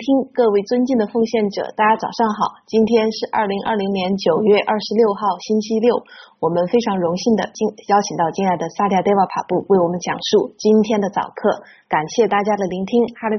听，各位尊敬的奉献者，大家早上好。今天是2020年9月26号，星期六。我们非常荣幸的邀请到敬爱的萨蒂亚德瓦帕布为我们讲述今天的早课。感谢大家的聆听。Hare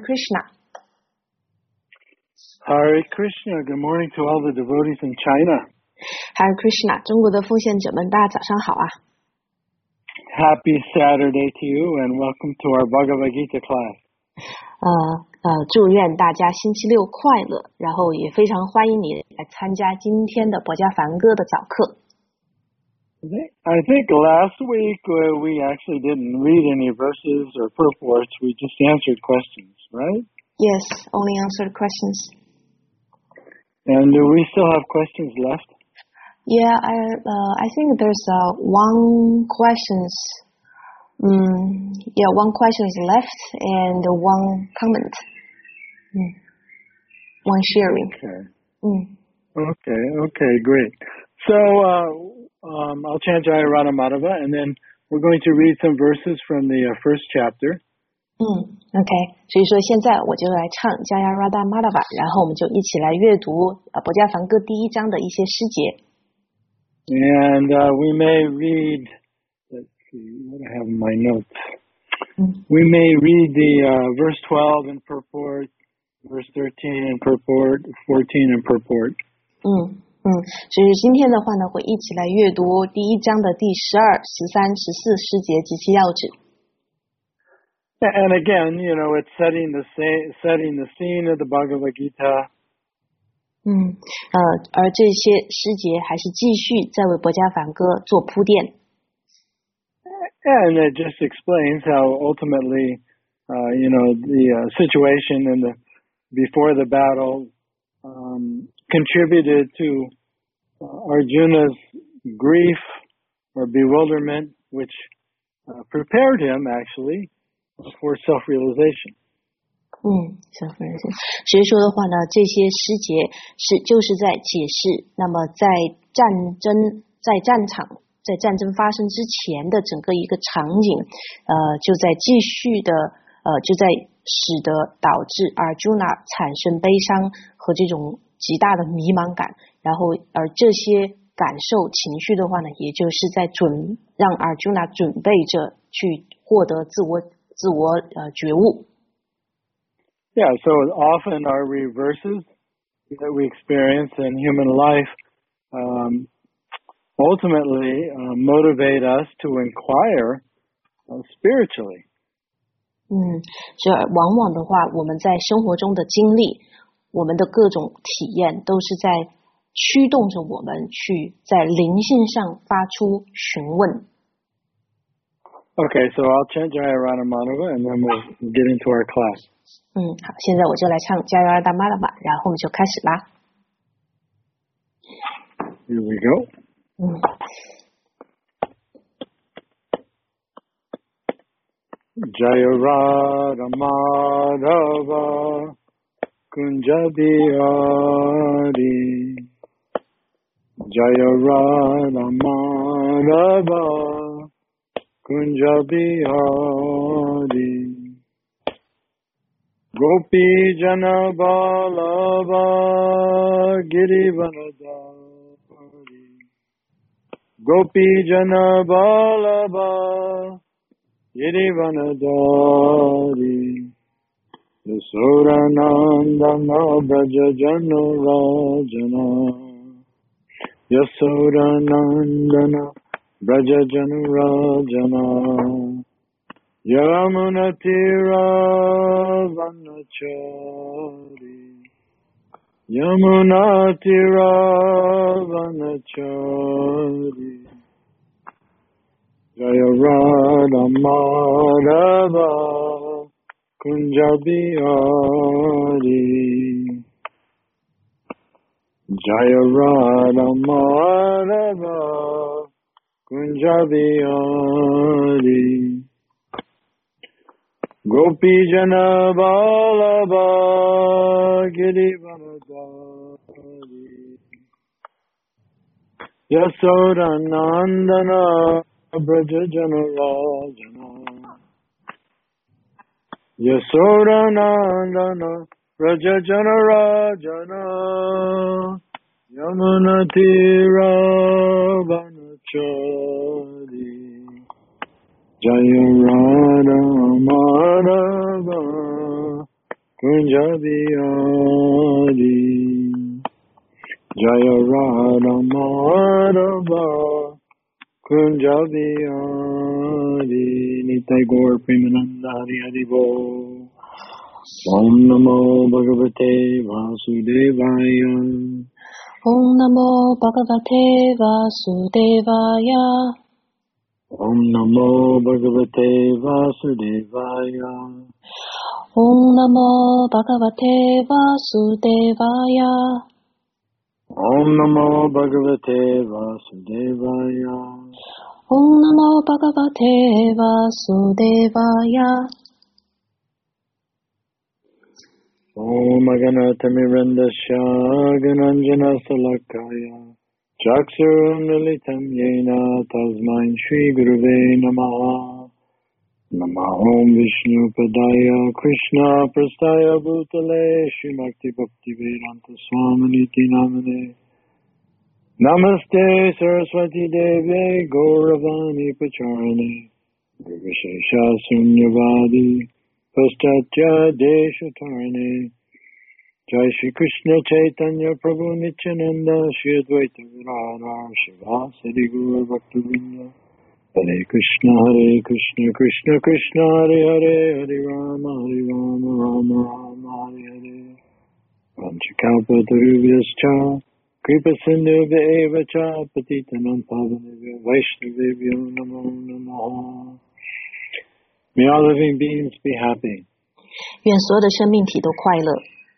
Krishna。Hare Krishna. Good morning to all the devotees in China. Hare Krishna. 中国的奉献者们，大家早上好啊。 Happy Saturday to you and welcome to our Bhagavad Gita class. 祝愿大家星期六快乐，然后也非常欢迎你来参加今天的博家梵歌的早课。 I think last week we actually didn't read any verses or purports. We just answered questions, right? Yes, only answered questions. And do we still have questions left? Yeah, I think there's one questions. One question is left and one comment. One sharing. Okay, great. So I'll chant Jaya Radha Madhava, and then we're going to read some verses from the first chapter. OK， 所以说现在我就来唱 Jaya Radha Madhava， 然后我们就一起来阅读博家梵歌第一章的一些诗节。 And we may read, let's see, what I have in my notes. We may read the verse 12 in purport, verse 13 in purport, 14 in purport. 所以今天的话呢，会一起来阅读第一章的第12、13、14诗节及其要旨。 And again, it's setting the scene of the Bhagavad Gita. 而这些诗节还是继续在为博家梵歌做铺垫。 And it just explains how ultimately, the situation before the battle contributed to Arjuna's grief or bewilderment, which prepared him actually for self-realization. 所以说的话呢，这些诗节就是在解释，那么在战争发生之前的整个一个场景，就在继续的，就在使得导致 Arjuna 产生悲伤和这种极大的迷茫感，然后而这些感受情绪的话呢，也就是在让 Arjuna 准备着去获得自我觉悟。 Yeah, so often our reverses that we experience in human life ultimately motivate us to inquire spiritually. 所以往往的话，我们在生活中的经历，我们的各种体验，都是在驱动着我们去在灵性上发出询问。 Okay, so I'll chant Jaya Radha Madhava and then we'll get into our class. 好，现在我就来唱 Jaya Radha Madhava， 然后我们就开始啦。 Here we go. Jaya Radha Madhava Kunja Bihari Jaya Radha Madhava Kunja Bihari Gopi Jana Balava Girivanadari Gopi Jana Balava Girivanadari Yasodanandana Braja Jana Rajana Yasodanandana Braja Jana Rajana Yamuna Tira Vanachari Yamuna Tira Vanachari Jaya Radha Madhava Kunja Bihari Jaya Radha Madhava Kunja Bihari Gopi Jana Balaba Girivanadari Yasodanandana Braja Jana Rajana Yasodanandana Raja Jana Rajana Yamunatira Vanachari Jaya Radha Madhava Kunjabiyadi Jaya Radha Madhava Kunjabiyadi Nitai Gaur Premananda Hari Hari Bol Om Namo Bhagavate Vasudevaya Om Namo Bhagavate Vasudevaya Om Namo Bhagavate Vasudevaya Om Namo Bhagavate Vasudevaya Om Namo Bhagavate Vasudevaya Om Namo Bhagavate Vasudevaya Om Aganatamirandasya Gananjana Salakaya Chaksurum Militam Yena Tasmain Shri Guruve Namaha Namahom Vishnu Padaya Krishna Prastaya Bhutale Srimakti Bhakti Vedanta Swaminiti Namane Namaste Saraswati Deve Gauravani Pacharane Nirvishesha Sunyavadi Paschatya Deshatarane Jai Shri Krishna Chaitanya Prabhu Nityananda Shri Advaita Virana Shiva Sadi Guru Bhaktivinoda Hare Krishna Krishna Krishna Hare Hare Hare Rama Rama Rama Hare Hare Vanchakalpatarubhyascha Kripa Sindhubhya eva cha Patitanam Pavanebhyo Vaishnavebhyo Namo Namaha. May all living beings be happy. 愿所有的生命体都快乐。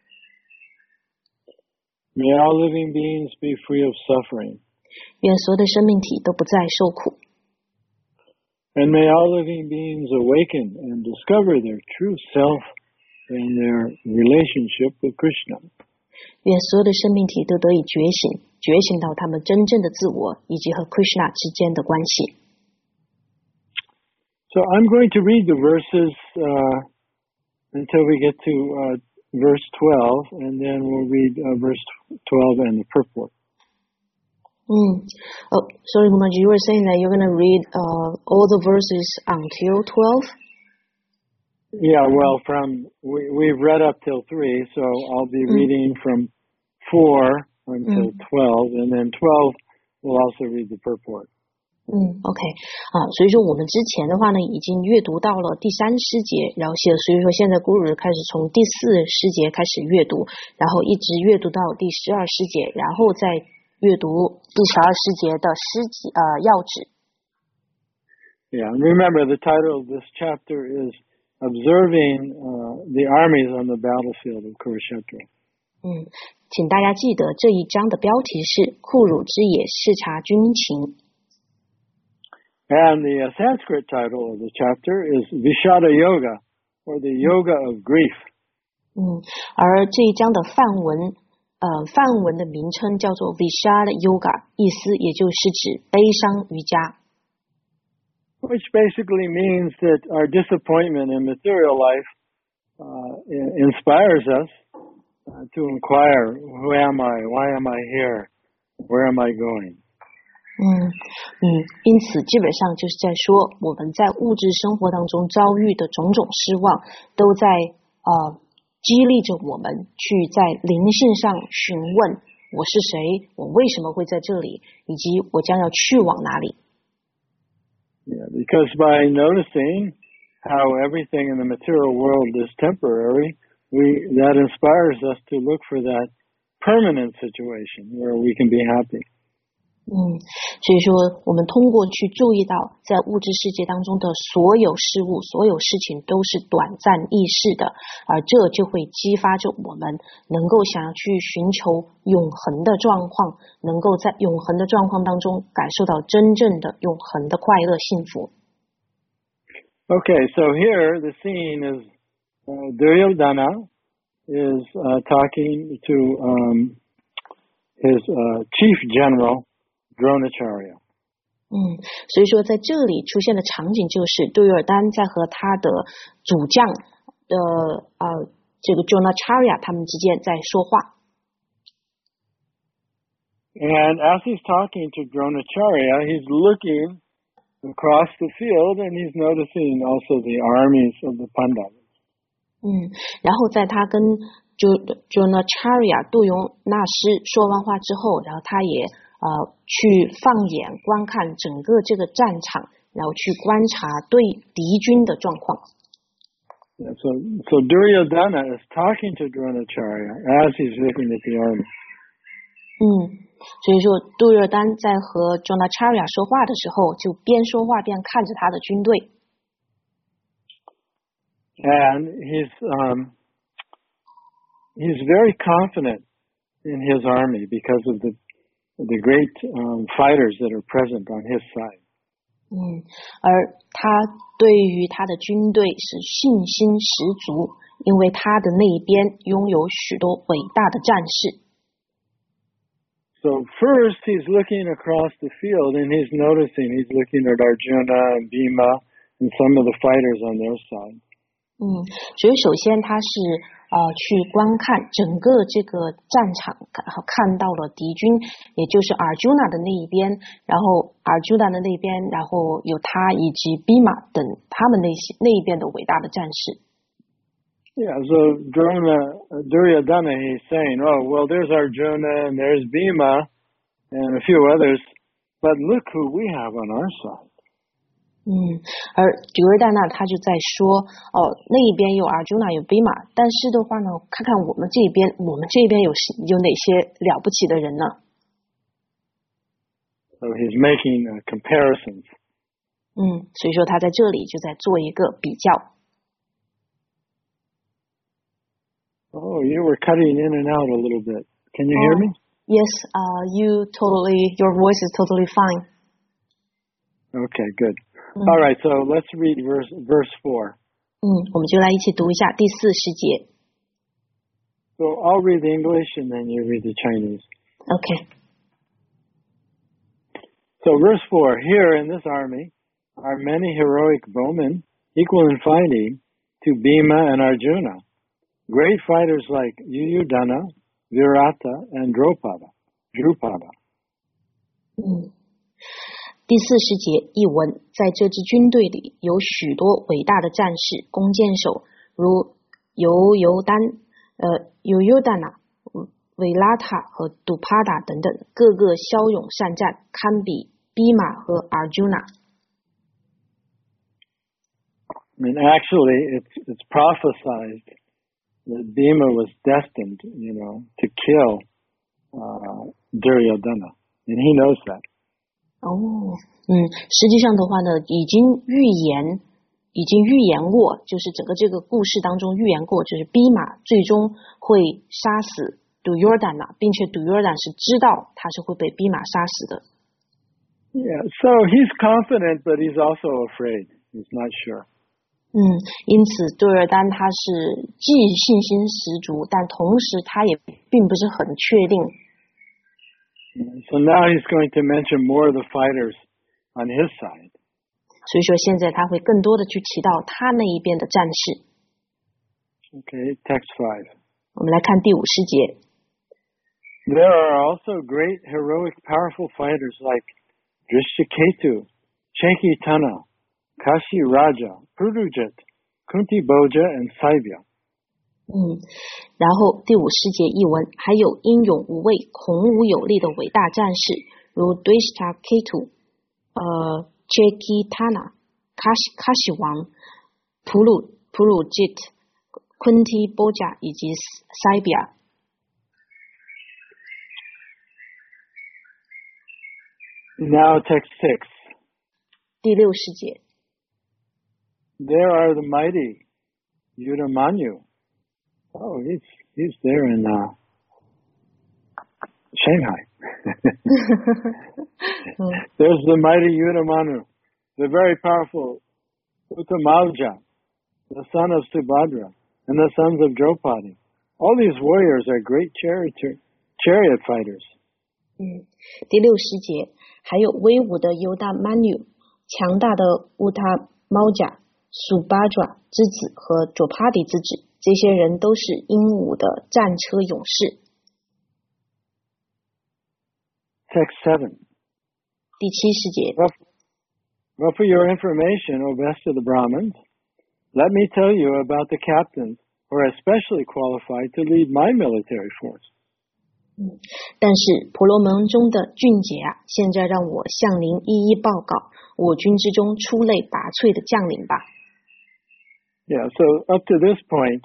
May all living beings be free of suffering. 愿所有的生命体都不再受苦。 And may all living beings awaken and discover their true self and their relationship with Krishna. 愿所有的生命体都得以觉醒，觉醒到他们真正的自我以及和 Krishna 之间的关系。 So I'm going to read the verses until we get to verse 12, and then we'll read verse 12 and the purport. Oh, sorry, Gumaji, you were saying that you're going to read all the verses until 12? Yeah, well, we've read up till 3, so I'll be reading from 4 until 12, and then 12 we'll also read the purport. OK 所以说我们之前的话呢，已经阅读到了第3诗节，然后所以说现在 Guru 开始从第4诗节开始阅读，然后一直阅读到第12诗节，然后再阅读第12诗节的要旨。 Yeah, and remember the title of this chapter is Observing the Armies on the Battlefield of Kurukshetra. 请大家记得这一章的标题是库鲁之野视察军情。 And the Sanskrit title of the chapter is Vishada Yoga, or the Yoga of Grief. 而这一章的范文的名称叫做 Vishada Yoga， 意思也就是指悲伤瑜伽。 Which basically means that our disappointment in material life inspires us to inquire, who am I? Why am I here? Where am I going? 因此基本上就是在说我们在物质生活当中遭遇的种种失望，都在激励着我们去在灵性上询问我是谁，我为什么会在这里，以及我将要去往哪里。 Yeah, because by noticing how everything in the material world is temporary, that inspires us to look for that permanent situation where we can be happy. 所以说我们通过去注意到在物质世界当中的所有事物所有事情都是短暂易逝的，而这就会激发着我们能够想要去寻求永恒的状况，能够在永恒的状况当中感受到真正的永恒的快乐幸福。 Okay, so here the scene is Duryodhana is talking to his chief general Dronacharya. 所以说在这里出现的场景就是杜约尔丹在和他的主将的这个 Dronacharya 他们之间在说话。 And as he's talking to Dronacharya, he's looking across the field and he's noticing also the armies of the Pandavas. 然后在他跟 Dronacharya 杜永纳师说完话之后，然后他也去放眼观看整个这个战场，然后去观察对敌军的状况。 Yeah, so Duryodhana is talking to Dronacharya as he's looking at the army. 所以说杜热丹在和 Dronacharya 说话的时候，就边说话边看着他的军队。 And he's very confident in his army because of the great fighters that are present on his side. 而他对于他的军队是信心十足，因为他的那一边拥有许多伟大的战士。 So first he's looking across the field and he's looking at Arjuna and Bhima and some of the fighters on their side. 所以首先他是去观看整个这个战场，看到了敌军，也就是 Arjuna 的那一边，然后 Arjuna 的那边，然后有他以及 Bhima 等他们那一边的伟大的战士。 Yeah, so Duryodhana, he's saying, oh, well, there's Arjuna and there's Bhima and a few others, but look who we have on our side. 而Duryodhana他就在说，那一边有 Arjuna 有 Bhima， 但是的话呢，看看我们这边有哪些了不起的人呢？ So he's making comparisons. 所以说他在这里就在做一个比较。 Oh, you were cutting in and out a little bit. Can you hear me? Yes, your voice is totally fine. Okay, good. All right, so let's read verse 4. 我们就来一起读一下第40节。 So I'll read the English and then you read the Chinese. Okay. So verse 4, here in this army are many heroic bowmen, equal in fighting to Bhima and Arjuna. Great fighters like Yuyudhana, Virata, and Drupada. 第40节译文，在这支军队里有许多伟大的战士、弓箭手，如Yuyudhana、维拉塔和杜帕达等等，个个骁勇善战，堪比比马和 Arjuna。 I mean, actually, it's prophesied that Bhima was destined, to kill Duryodhana, and he knows that. 实际上的话呢，已经预言过，就是整个这个故事当中预言过，就是比马最终会杀死 Duryodhana， 并且 Duryodhana 是知道他是会被比马杀死的。 Yeah, so he's confident, but he's also afraid. He's not sure. 因此杜尔丹他是既信心十足，但同时他也并不是很确定。 So now he's going to mention more of the fighters on his side. 所以说现在他会更多的去提到他那一边的战士。 Okay, text 5. 我们来看第50节。 There are also great, heroic, powerful fighters like Drishiketu, Chankitana, Kashi Raja, Purujit, Kunti Bhoja, and Saibya. 然后第50节译文，还有英勇无畏、孔武有力的伟大战士，如 Drishiketu、Chankitana、Kashi 王、Purujit、Kunti Bhoja 以及 Saibya。 Now text 6. 第60节。 There are the mighty Yudamanyu. Oh, he's there in Shanghai. There's the mighty Yudamanyu, the very powerful Uttamaja, the son of Subhadra, and the sons of Draupadi. All these warriors are great chariot fighters. 第60节，还有威武的犹大曼纽，强大的乌塔猫甲、苏巴爪之子和卓帕迪之子。 这些人都是英武的战车勇士。 Text 7. 第70节。 Well, for your information, O best of the Brahmins, let me tell you about the captains who are especially qualified to lead my military force. 但是婆罗门中的俊杰啊，现在让我向您一一报告我军之中出类拔萃的将领吧。 Yeah, so up to this point,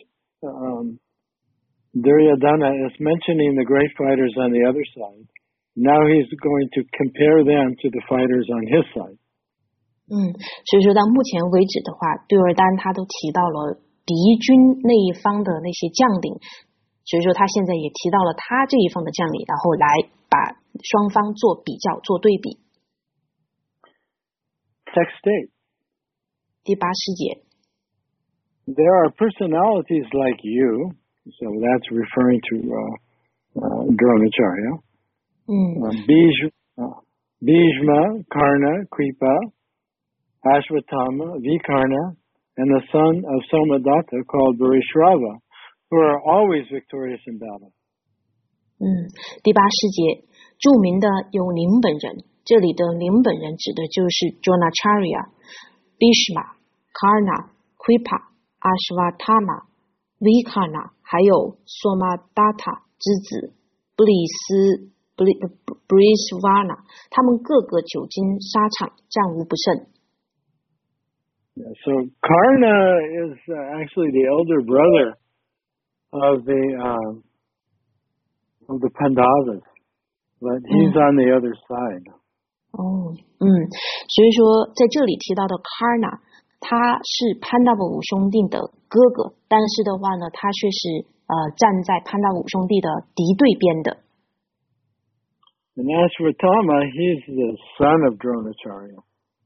Duryodhana is mentioning the great fighters on the other side. Now he's going to compare them to the fighters on his side. 所以说到目前为止的话，对尔丹他都提到了敌军那一方的那些将领，所以说他现在也提到了他这一方的将领，然后来把双方做比较做对比。 Text 8. 第80节。 There are personalities like you, so that's referring to Dronacharya. Bhishma, Karna, Kripa, Ashwatthama, Vikarna, and the son of Somadatta called Varishrava, who are always victorious in battle. 第80节，著名的有林本人，这里的林本人指的就是 Dronacharya、Bhishma、Karna、Kripa、Ashwatthama、Vikarna， 还有 Somadatta 之子布里斯 Brisvana， 他们各个久经沙场，战无不胜。 Yeah, so Karna is actually the elder brother of the Pandavas, but he's on the other side. 所以说在这里提到的 Karna， 他是潘达五兄弟的哥哥，但是的话呢，他却是站在潘达五兄弟的敌对边的。 And Ashwatthama, he's the son of Dronacharya.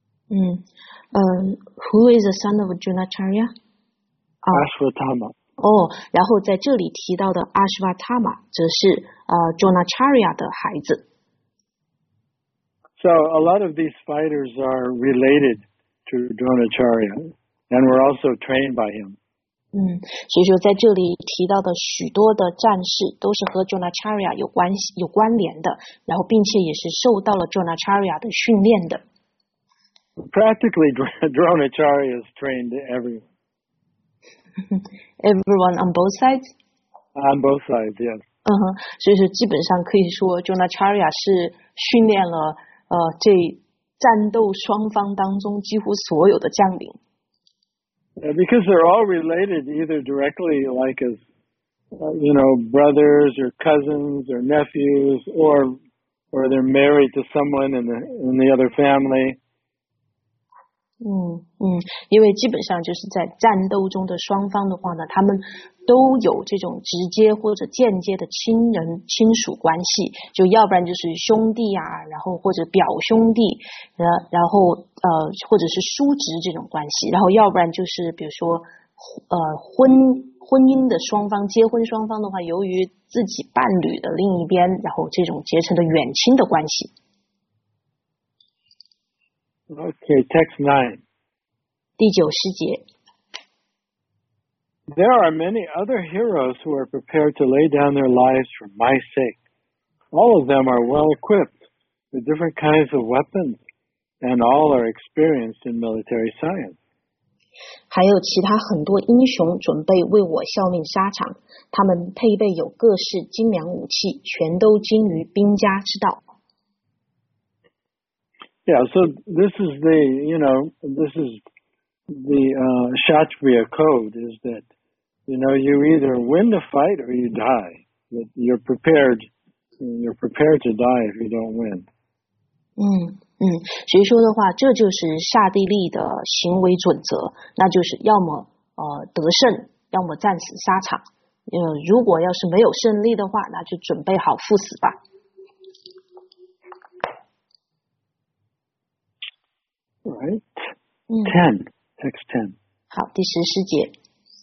Who is the son of Dronacharya? Ashwatthama. 然后在这里提到的 Ashwatthama 则是Dronacharya 的孩子。 So a lot of these fighters are related to Dronacharya, and were also trained by him. 所以说在这里提到的许多的战士都是和 Dronacharya 有关联的，然后并且也是受到了 Dronacharya 的训练的。 Practically, Dronacharya has trained everyone. Everyone on both sides? On both sides, yes. 所以说基本上可以说 Dronacharya 是训练了这战斗双方当中几乎所有的将领。 Because they're all related either directly, like as brothers or cousins or nephews, or they're married to someone in the other family. 因为基本上就是在战斗中的双方的话呢，他们都有这种直接或者间接的亲属关系，就要不然就是兄弟啊，然后或者表兄弟，然后或者是叔侄这种关系，然后要不然就是比如说婚姻的双方，结婚双方的话，由于自己伴侣的另一边，然后这种结成的远亲的关系。 Okay, text 9. 第90节。 There are many other heroes who are prepared to lay down their lives for my sake. All of them are well equipped with different kinds of weapons, and all are experienced in military science. 还有其他很多英雄准备为我效命沙场，他们配备有各式精良武器，全都精于兵家之道。 Yeah, so this is the Kshatriya code, is that, you either win the fight or you die. But you're prepared to die if you don't win. 所以说的话，这就是刹帝利的行为准则，那就是要么得胜，要么战死沙场。如果要是没有胜利的话，那就准备好赴死吧。 Right. 10. Text 10. 好，第10节。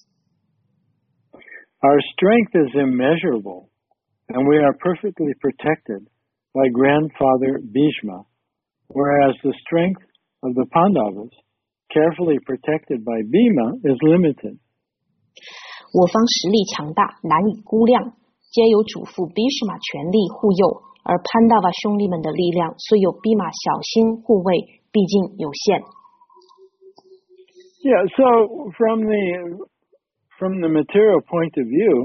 Our strength is immeasurable, and we are perfectly protected by grandfather Bhishma, whereas the strength of the Pandavas, carefully protected by Bhima, is limited. 我方实力强大，难以估量，皆有主父比须马全力护佑，而潘达瓦兄弟们的力量虽有比马小心护卫，毕竟有限。 Yeah, so from the material point of view,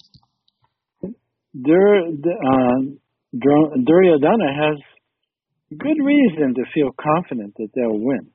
Duryodhana has good reason to feel confident that they'll win.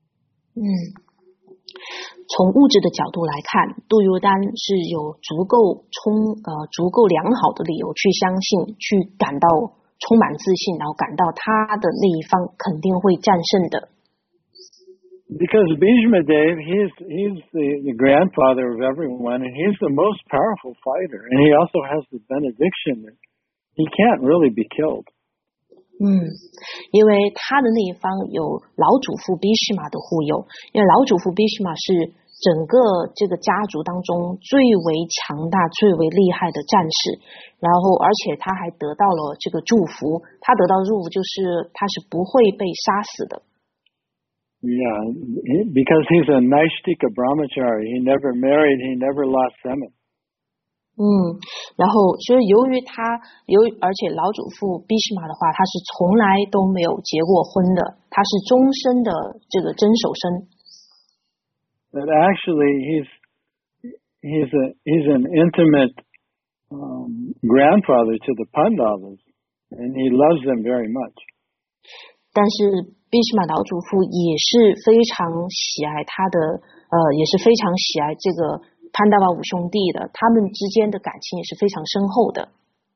从物质的角度来看，杜尤丹是有足够良好的理由去相信，去感到充满自信，然后感到他的那一方肯定会战胜的。 Because Bhishma Dev, he's the grandfather of everyone, and he's the most powerful fighter, and he also has the benediction that he can't really be killed. 因为他的那一方有老祖父比须马的护佑，因为老祖父比须马是整个这个家族当中最为强大、最为厉害的战士，然后而且他还得到了这个祝福，他得到的祝福就是他是不会被杀死的。 Yeah, because he's a Naishtika brahmachari. He never married, he never lost semen. 然后所以而且老祖父比须马的话，他是从来都没有结过婚的，他是终身的这个真守身。 But actually, he's an intimate grandfather to the Pandavas, and he loves them very much. 但是比须马老祖父也是非常喜爱他的，也是非常喜爱这个潘达瓦五兄弟的，他们之间的感情也是非常深厚的。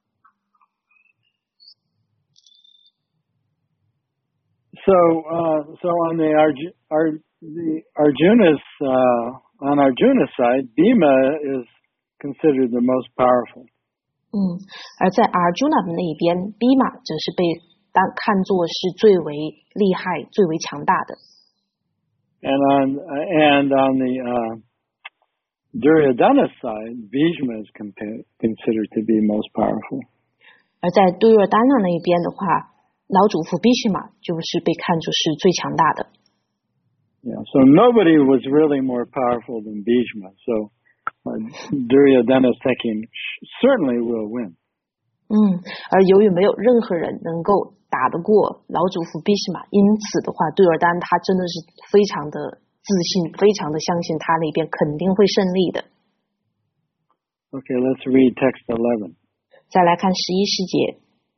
So on the Arjuna's on Arjuna's side, Bhima is considered the most powerful. 而在 Arjuna 的那一边 ，Bhima 则是被看作是最为厉害、最为强大的。 And on the Duryodhana's side, Bhishma is considered to be most powerful. 而在杜若丹那一边的话，老祖父比须马就是被看作是最强大的。 Yeah, so nobody was really more powerful than Bhishma. So Duryodhana's second certainly will win. 而由于没有任何人能够打得过老祖父比须马，因此的话，杜尔丹他真的是非常的自信，非常的相信他那边肯定会胜利的。 Okay, let's read text 11. 再来看11世节。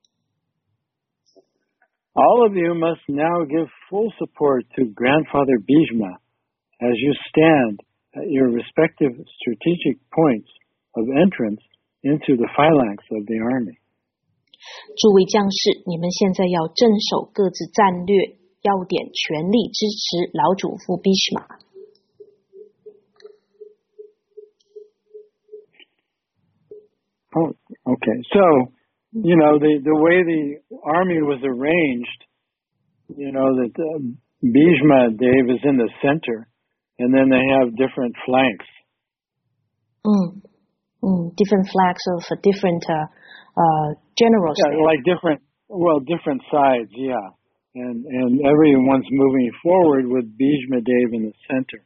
All of you must now give full support to Grandfather Bhishma as you stand at your respective strategic points of entrance into the phalanx of the army. 诸位将士，你们现在要镇守各自战略要点，全力支持老祖父比须马。 Oh, okay. So, the way the army was arranged, that Bhishma Dev is in the center, and then they have different flanks. Different flanks of different generals. Yeah, like different sides, yeah. And everyone's moving forward with Bhishma Dev in the center.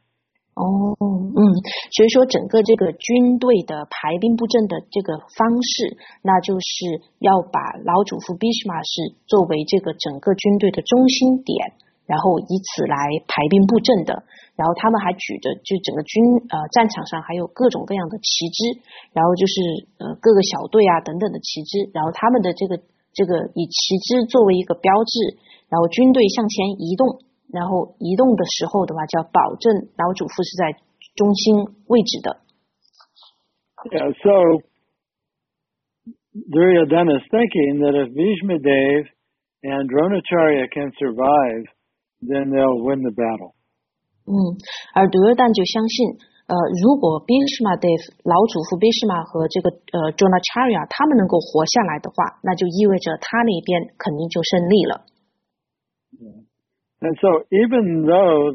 所以说整个这个军队的排兵布阵的这个方式，那就是要把老祖父比须马是作为这个整个军队的中心点，然后以此来排兵布阵的。然后他们还举着就整个战场上还有各种各样的旗帜，然后就是各个小队啊等等的旗帜，然后他们的这个以旗帜作为一个标志，然后军队向前移动。然后移动的时候的话，就要保证老祖父是在中心位置的。 Yeah, so Duryodhana is thinking that if Bhishma Dev and Dronacharya can survive, then they'll win the battle. 而杜约旦就相信，如果 Bhishma Dev 老祖父 Bhishma 和这个Dronacharya 他们能够活下来的话，那就意味着他那边肯定就胜利了。 Yeah. And so even though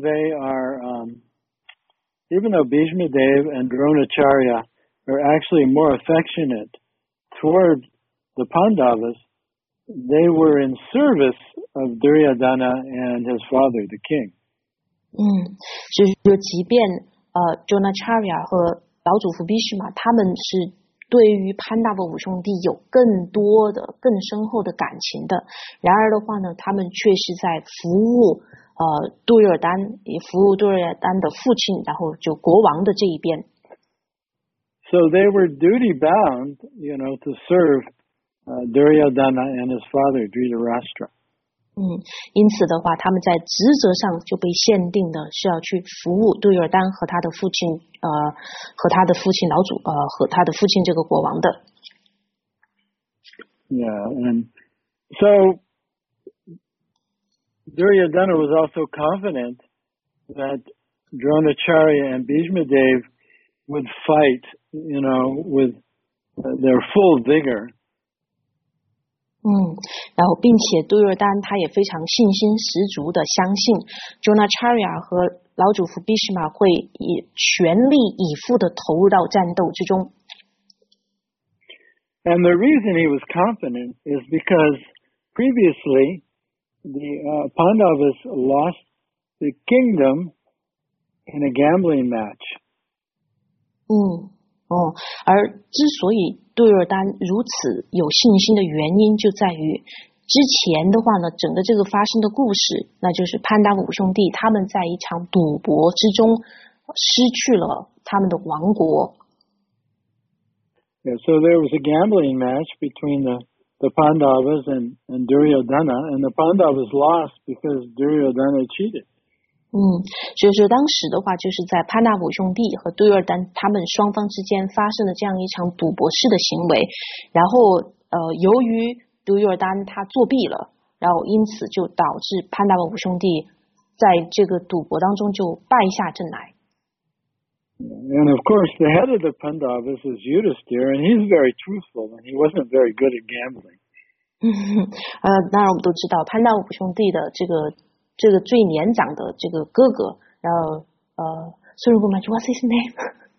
Bhishma Dev and Dronacharya are actually more affectionate toward the Pandavas, they were in service of Duryodhana and his father, the king. 就是说，即便Dronacharya 和老祖父比须马他们是对于潘达波五兄弟有更多的更深厚的感情的，然而的话呢，他们却是在服务杜约尔丹的父亲，然后就国王的这一边。 So they were duty bound, to serve Duryodhana and his father Dhritarashtra. 因此的话，他们在职责上就被限定的是要去服务杜约尔丹和他的父亲和他的父亲和他的父亲这个国王的。 Yeah, and so Duryodhana was also confident that Dronacharya and Bhishmadev would fight, with their full vigor. 然后并且杜约尔丹他也非常信心十足的相信 Dronacharya 和老祖父 Bhishma 会以全力以赴的投入到战斗之中。 And the reason he was confident is because previously the Pandavas lost the kingdom in a gambling match. 而之所以杜约尔丹如此有信心的原因，就在于之前的话呢，整个这个发生的故事，那就是潘达五兄弟他们在一场赌博之中失去了他们的王国。 Yeah, so there was a gambling match between the Pandavas and Duryodhana, and the Pandavas lost because Duryodhana cheated. 所以说当时的话，就是在潘达五兄弟和杜约尔丹他们双方之间发生了这样一场赌博式的行为，然后由于杜约尔丹他作弊了，然后因此就导致潘达五兄弟在这个赌博当中就败下阵来。 And of course, the head of the Pandavas is Yudhisthira, and he's very truthful, and he wasn't very good at gambling. 当然我们都知道潘达五兄弟的这个最年长的这个哥哥，然后sorry, what's his name?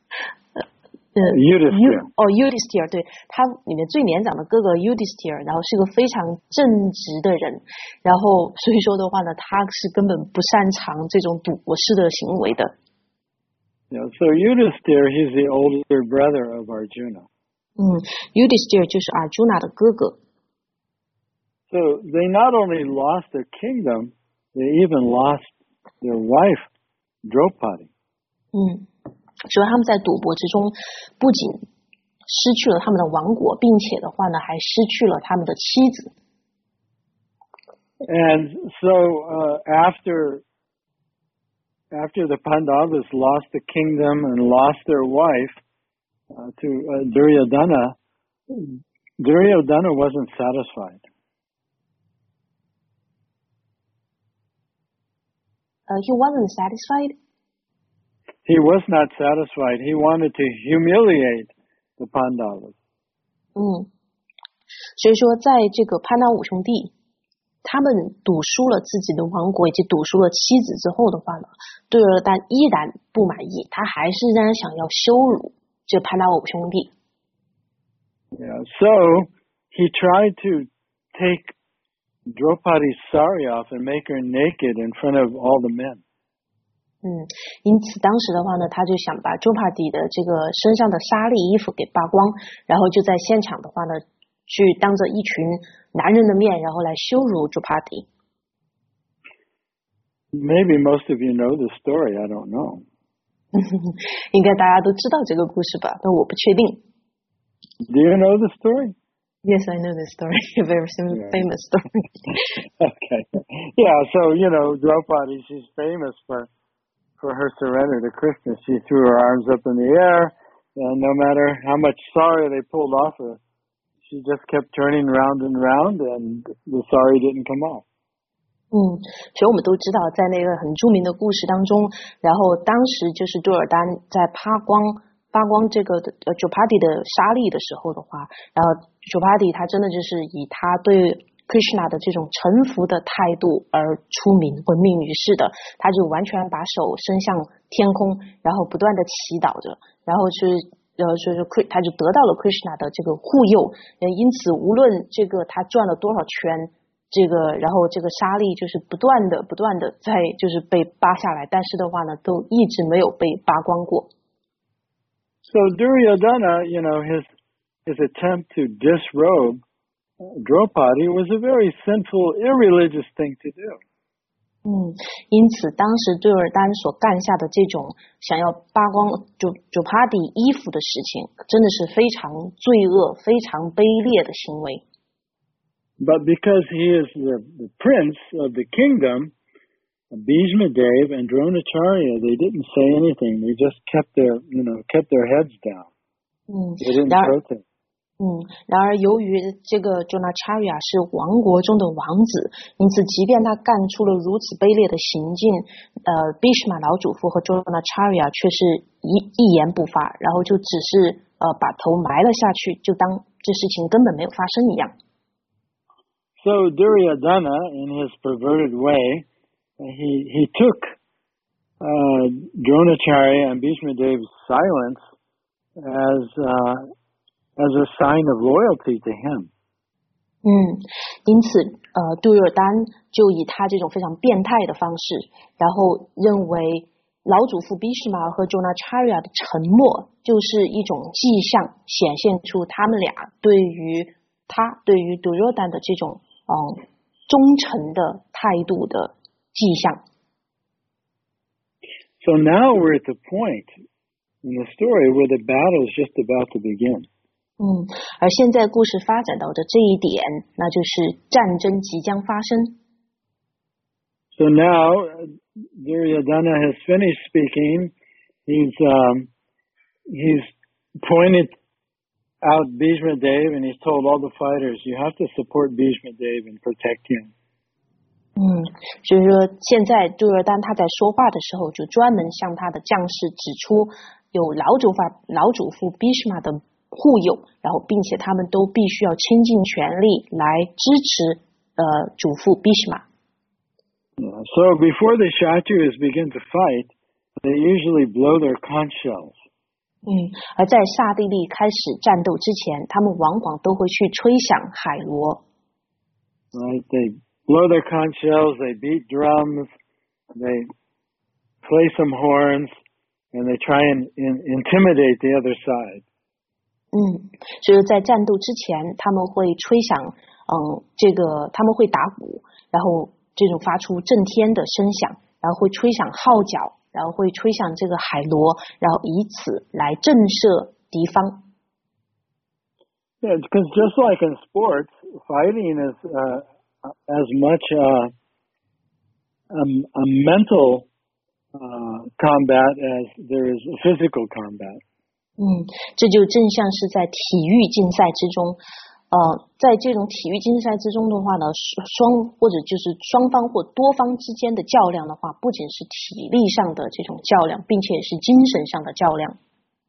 Yudhisthira, 对，他里面最年长的哥哥 Yudhisthira， 然后是个非常正直的人，然后所以说的话呢，他是根本不擅长这种赌博式的行为的。 Yeah, so Yudhisthira, he's the older brother of Arjuna. Yudhisthira 就是 Arjuna 的哥哥。 So they not only lost their kingdom, they even lost their wife, Draupadi. 所以他们在赌博之中，不仅失去了他们的王国，并且的话呢，还失去了他们的妻子。 And so after the Pandavas lost the kingdom and lost their wife to Duryodhana, Duryodhana wasn't satisfied. He wasn't satisfied? He was not satisfied. He wanted to humiliate the Pandavas. 所以说在这个潘达五兄弟他们赌输了自己的王国以及赌输了妻子之后的话呢，杜约尔丹依然不满意，他还是仍然想要羞辱这潘达五兄弟。 Yeah, so he tried to take Draupadi's sari off and make her naked in front of all the men. 因此当时的话呢，他就想把朱帕迪的这个身上的纱丽衣服给扒光，然后就在现场的话呢，去当着一群男人的面，然后来羞辱朱帕迪。 Maybe most of you know the story, I don't know. 应该大家都知道这个故事吧，但我不确定。 Do you know the story? Yes, I know the story. A very famous story. Okay. Yeah, so, Draupadi, she's famous for her surrender to Krishna. She threw her arms up in the air, and no matter how much sari they pulled off her, she just kept turning round and round, and the sari didn't come off. 所以我们都知道，在那个很著名的故事当中，然后当时就是杜尔丹在扒光这个朱帕迪的纱丽的时候的话，然后朱帕迪他真的就是以他对Krishna 的这种臣服的态度而出名闻名于世的，他就完全把手伸向天空，然后不断的祈祷着，然后他就得到了 Krishna 的这个护佑，因此无论这个他转了多少圈，然后这个纱丽就是不断的在就是被扒下来，但是的话呢，都一直没有被扒光过。 So Duryodhana, his attempt to disrobe Draupadi was a very sinful, irreligious thing to do. 因此当时对尔丹所干下的这种想要扒光主帕迪衣服的事情，真的是非常罪恶、非常卑劣的行为。 But because he is the prince of the kingdom, Bhishma Dev and Dronacharya, they didn't say anything. They just kept their heads down. They didn't protest. 然而由于这个 Dronacharya 是王国中的王子，因此即便他干出了如此卑劣的行径，Bhishma 老主父和 Dronacharya 却是一言不发，然后就只是把头埋了下去，就当这事情根本没有发生一样。 So Duryodhana, in his perverted way, he took Dronacharya and Bhishma Dev's silence as a sign of loyalty to him. 因此杜尔丹就以他这种非常变态的方式，然后认为老主父 Bhishma 和 Dronacharya 的沉默就是一种迹象，显现出他们俩对于杜尔丹的这种忠诚的态度的迹象。 So now we're at the point in the story where the battle is just about to begin. 而现在故事发展到的这一点，那就是战争即将发生。 So now Duryodhana has finished speaking. He's pointed out Bhishma Dev and he's told all the fighters, you have to support Bhishma Dev and protect him. 所以说现在杜尔丹他在说话的时候，就专门向他的将士指出有老主父 Bhishma 的护佑，然后并且他们都必须要倾尽全力来支持主父 Bhishma。 So before the Kshatriyas begin to fight, they usually blow their conch shells. 而在刹帝利开始战斗之前，他们往往都会去吹响海螺。 Right, they blow their conch shells, they beat drums, they play some horns, and they try and intimidate the other side. 所以在战斗之前，他们会吹响他们会打鼓，然后这种发出震天的声响，然后会吹响号角，然后会吹响这个海螺，然后以此来震慑敌方。 Yeah, because just like in sports, fighting is as much a mental combat as there is a physical combat. 这就正像是在体育竞赛之中，在这种体育竞赛之中的话呢，或者就是双方或多方之间的较量的话，不仅是体力上的这种较量，并且也是精神上的较量。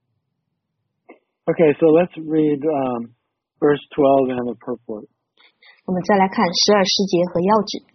Okay, so let's read verse 12 and the purport. 我们再来看12诗节和要旨。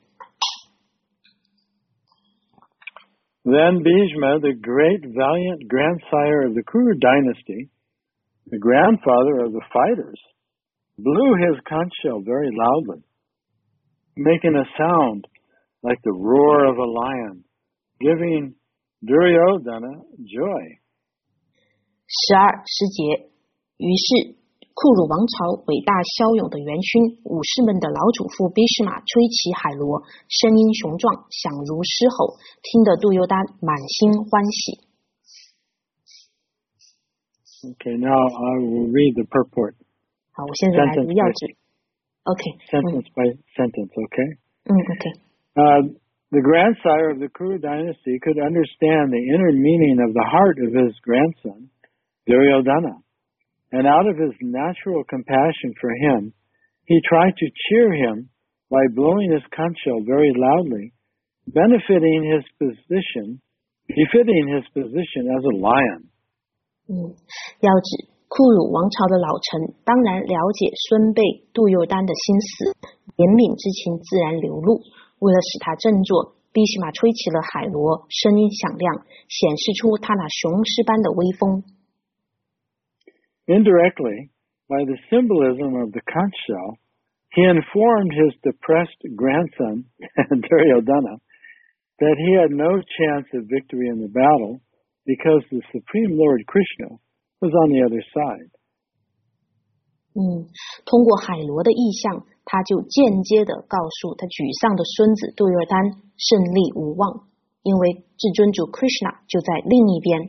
Then Bhishma, the great valiant grandsire of the Kuru dynasty, the grandfather of the fighters, blew his conch shell very loudly, making a sound like the roar of a lion, giving Duryodhana joy. 12诗节，于是库鲁王朝伟大骁勇的元勋武士们的老主父比须马吹起海螺，声音雄壮，响如狮吼，听得杜优丹满心欢喜。 Okay, now I will read the purport. 好，我现在来读要旨。Okay. Sentence by sentence, okay? Okay. The grandsire of the Kuru dynasty could understand the inner meaning of the heart of his grandson, Duryodhana. And out of his natural compassion for him, he tried to cheer him by blowing his conch shell very loudly, befitting his position as a lion. 要旨，库鲁王朝的老臣当然了解孙辈杜佑丹的心思，怜悯之情自然流露。为了使他振作，比须马吹起了海螺，声音响亮，显示出他那雄狮般的威风。 Indirectly, by the symbolism of the conch shell, he informed his depressed grandson, Duryodhana, that he had no chance of victory in the battle because the Supreme Lord Krishna was on the other side. 通过海螺的意象，他就间接的告诉他沮丧的孙子杜约丹胜利无望，因为至尊主 Krishna 就在另一边。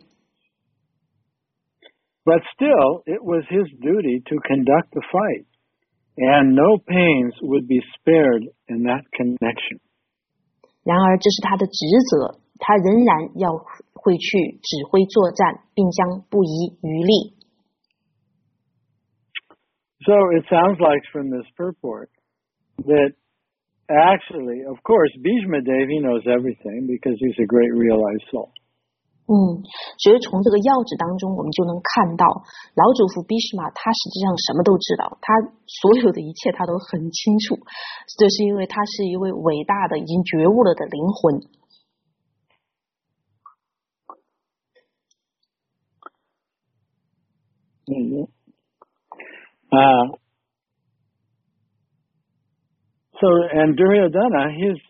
But still, it was his duty to conduct the fight, and no pains would be spared in that connection. 然而，这是他的职责，他仍然要会去指挥作战，并将不遗余力。 So it sounds like from this purport that actually, of course, Bhishma Devi knows everything because he's a great realized soul. 所以从这个要旨当中，我们就能看到老祖父 Bhishma 他实际上什么都知道，他所有的一切他都很清楚，这是因为他是一位伟大的已经觉悟了的灵魂。 So and Duryodhana,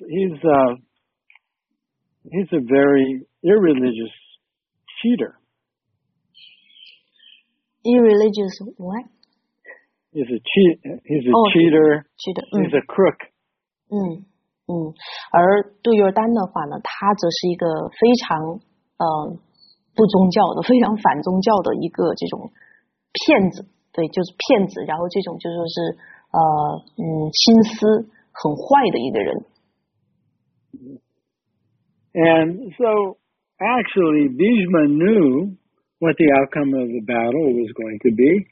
he's a very irreligious cheater. Irreligious what? He's a cheater. Cheater. He's a crook. 而杜约丹的话呢，他则是一个非常不宗教的、非常反宗教的一个这种骗子，对，就是骗子，然后这种就说是心思很坏的一个人。 And so actually Bhishma knew what the outcome of the battle was going to be.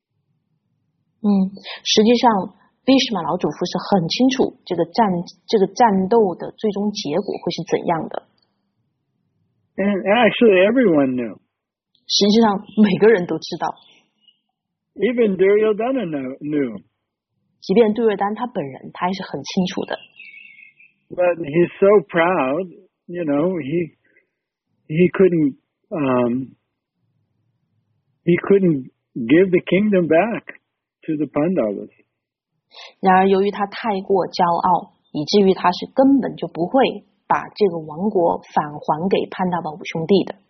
实际上 Bhishma 老祖父是很清楚这个战斗的最终结果会是怎样的。 And actually everyone knew. 实际上每个人都知道。 Even Duryodhana knew. 即便杜约丹他本人他也是很清楚的。 But he's so proud, you know, he couldn't give the kingdom back to the Pandavas. 然而由于他太过骄傲，以至于他是根本就不会把这个王国返还给潘达瓦五兄弟的。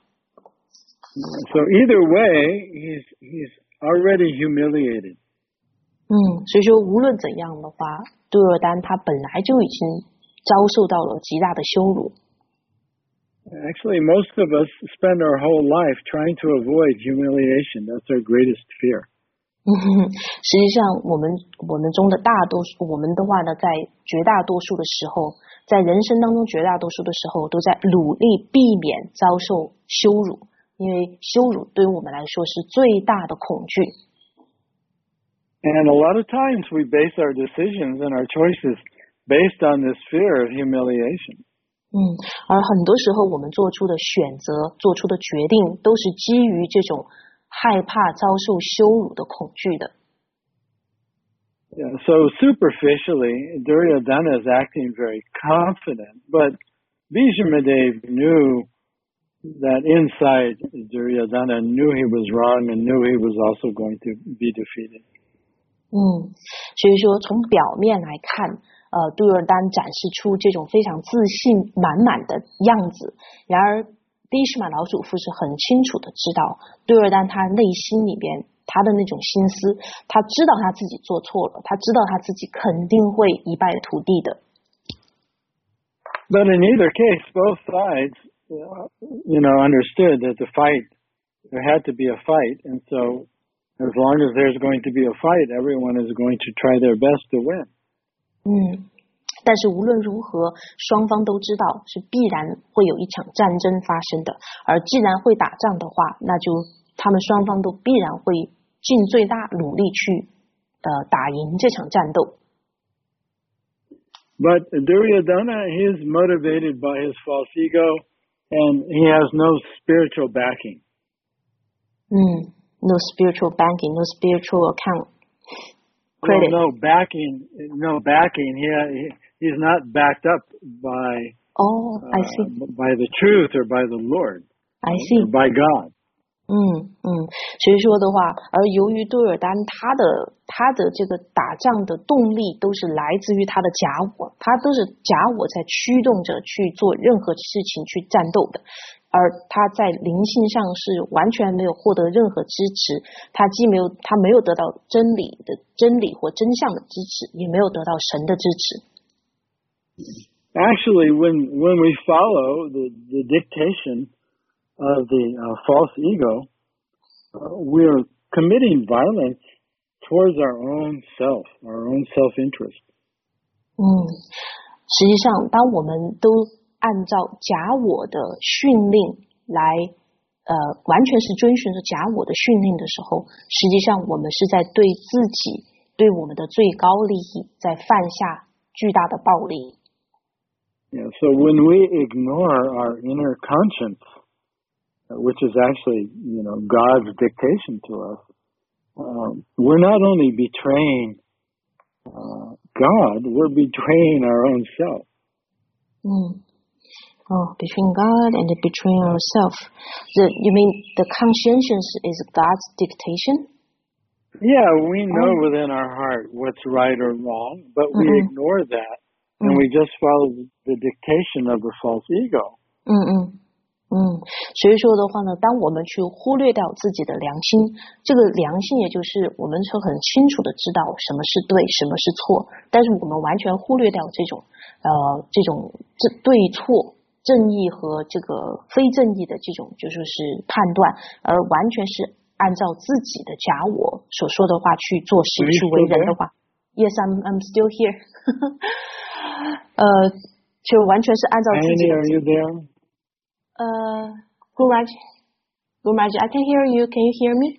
So either way, he's already humiliated. 所以说无论怎样的话，杜约丹他本来就已经遭受到了极大的羞辱。 Actually, most of us spend our whole life trying to avoid humiliation. That's our greatest fear. 实际上我们中的大多数，我们的话呢，在绝大多数的时候，在人生当中绝大多数的时候都在努力避免遭受羞辱，因为羞辱对于我们来说是最大的恐惧。 And a lot of times we base our decisions and our choices based on this fear of humiliation. 而很多时候我们做出的选择、做出的决定都是基于这种害怕遭受羞辱的恐惧的。 Yeah, so superficially, Duryodhana is acting very confident, but Bhishmadev knew that inside Duryodhana knew he was wrong and knew he was also going to be defeated. 所以说从表面来看，杜约丹展示出这种非常自信满满的样子，然而Bhishma老祖父是很清楚的知道杜约丹他内心里边他的那种心思，他知道他自己做错了，他知道他自己肯定会一败涂地的。 But in either case, both sides, understood that there had to be a fight, and so as long as there's going to be a fight, everyone is going to try their best to win. 但是无论如何，双方都知道是必然会有一场战争发生的，而既然会打仗的话，那就他们双方都必然会尽最大努力去打赢这场战斗。 But Duryodhana, he is motivated by his false ego, and he has no spiritual backing. No spiritual banking, no spiritual account. Credit. No backing. He's not backed up by. I see. By the truth or by the Lord. I see. Or by God. 所以说的话，而由于杜尔丹他的这个打仗的动力都是来自于他的假我，他都是假我在驱动着去做任何事情去战斗的， 而他在灵性上是完全没有获得任何支持，他没有得到真理或真相的支持，也没有得到神的支持。 Actually, when we follow the dictation of the false ego, we're committing violence towards our own self-interest. 实际上，当我们都按照假我的训令来，完全是遵循着假我的训令的时候，实际上我们是在对自己、对我们的最高利益，在犯下巨大的暴力。 Yeah, so when we ignore our inner conscience, which is actually, God's dictation to us, we're not only betraying God, we're betraying our own self. Between God and betraying ourselves. You mean the conscience is God's dictation? Yeah, we know within our heart what's right or wrong, but we ignore that, and we just follow the dictation of the false ego. 所以说的话呢，当我们去忽略掉自己的良心，这个良心也就是我们是很清楚的知道什么是对，什么是错，但是我们完全忽略掉这种对错、正义和这个非正义的这种就是判断，而完全是按照自己的假我所说的话去做事、去为人的话。Yes, I'm still here. 就完全是按照自己的。 Annie, are you there? Gurmaji, I can hear you. Can you hear me?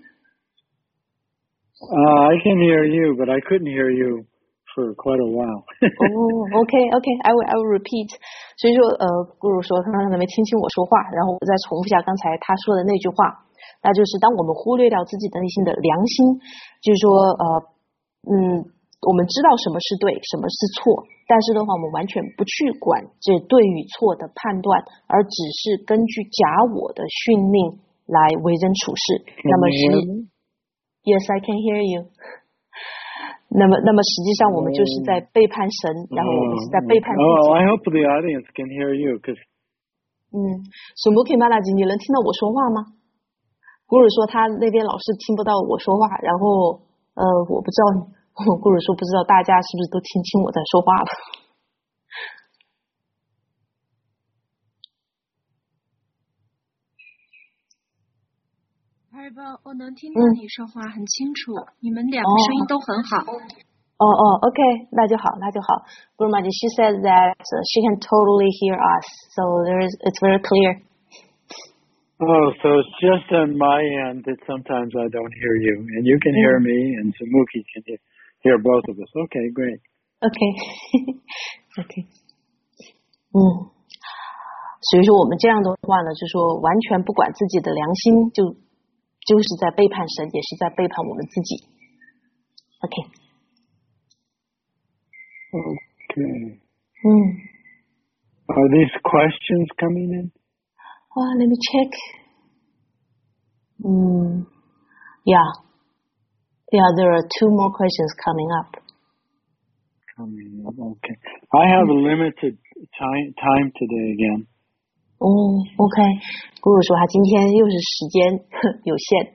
I can hear you, but I couldn't hear you for quite a while. Okay. I will repeat. 所以说顾如说他刚才没听清我说话，然后我再重复一下刚才他说的那句话，那就是当我们忽略掉自己的内心的良心，就是说我们知道什么是对，什么是错，但是的话我们完全不去管这对与错的判断，而只是根据假我的训令来为人处事。那么Yes, I can hear you. 那么实际上我们就是在背叛神，然后我们是在背叛自己。 I hope the audience can hear you, because. 什么可以马大吉，你能听到我说话吗？古尔说他那边老是听不到我说话，然后我不知道，古尔说不知道大家是不是都听清我在说话了。 二宝，我能听到你说话很清楚，你们两个声音都很好。 OK， 那就好。Gurmaji, she said that she can totally hear us, so it's very clear. Oh, so it's just on my end that sometimes I don't hear you, and you can hear me, and Samuki can hear both of us. Okay, great. Okay. 所以说我们这样的话呢，就说完全不管自己的良心，就是在背叛神，也是在背叛我们自己。Okay. Are these questions coming in? Let me check. Yeah, there are 2 more questions coming up. Okay. I have a limited time today again. OK. 姑姑说他今天又是时间有限。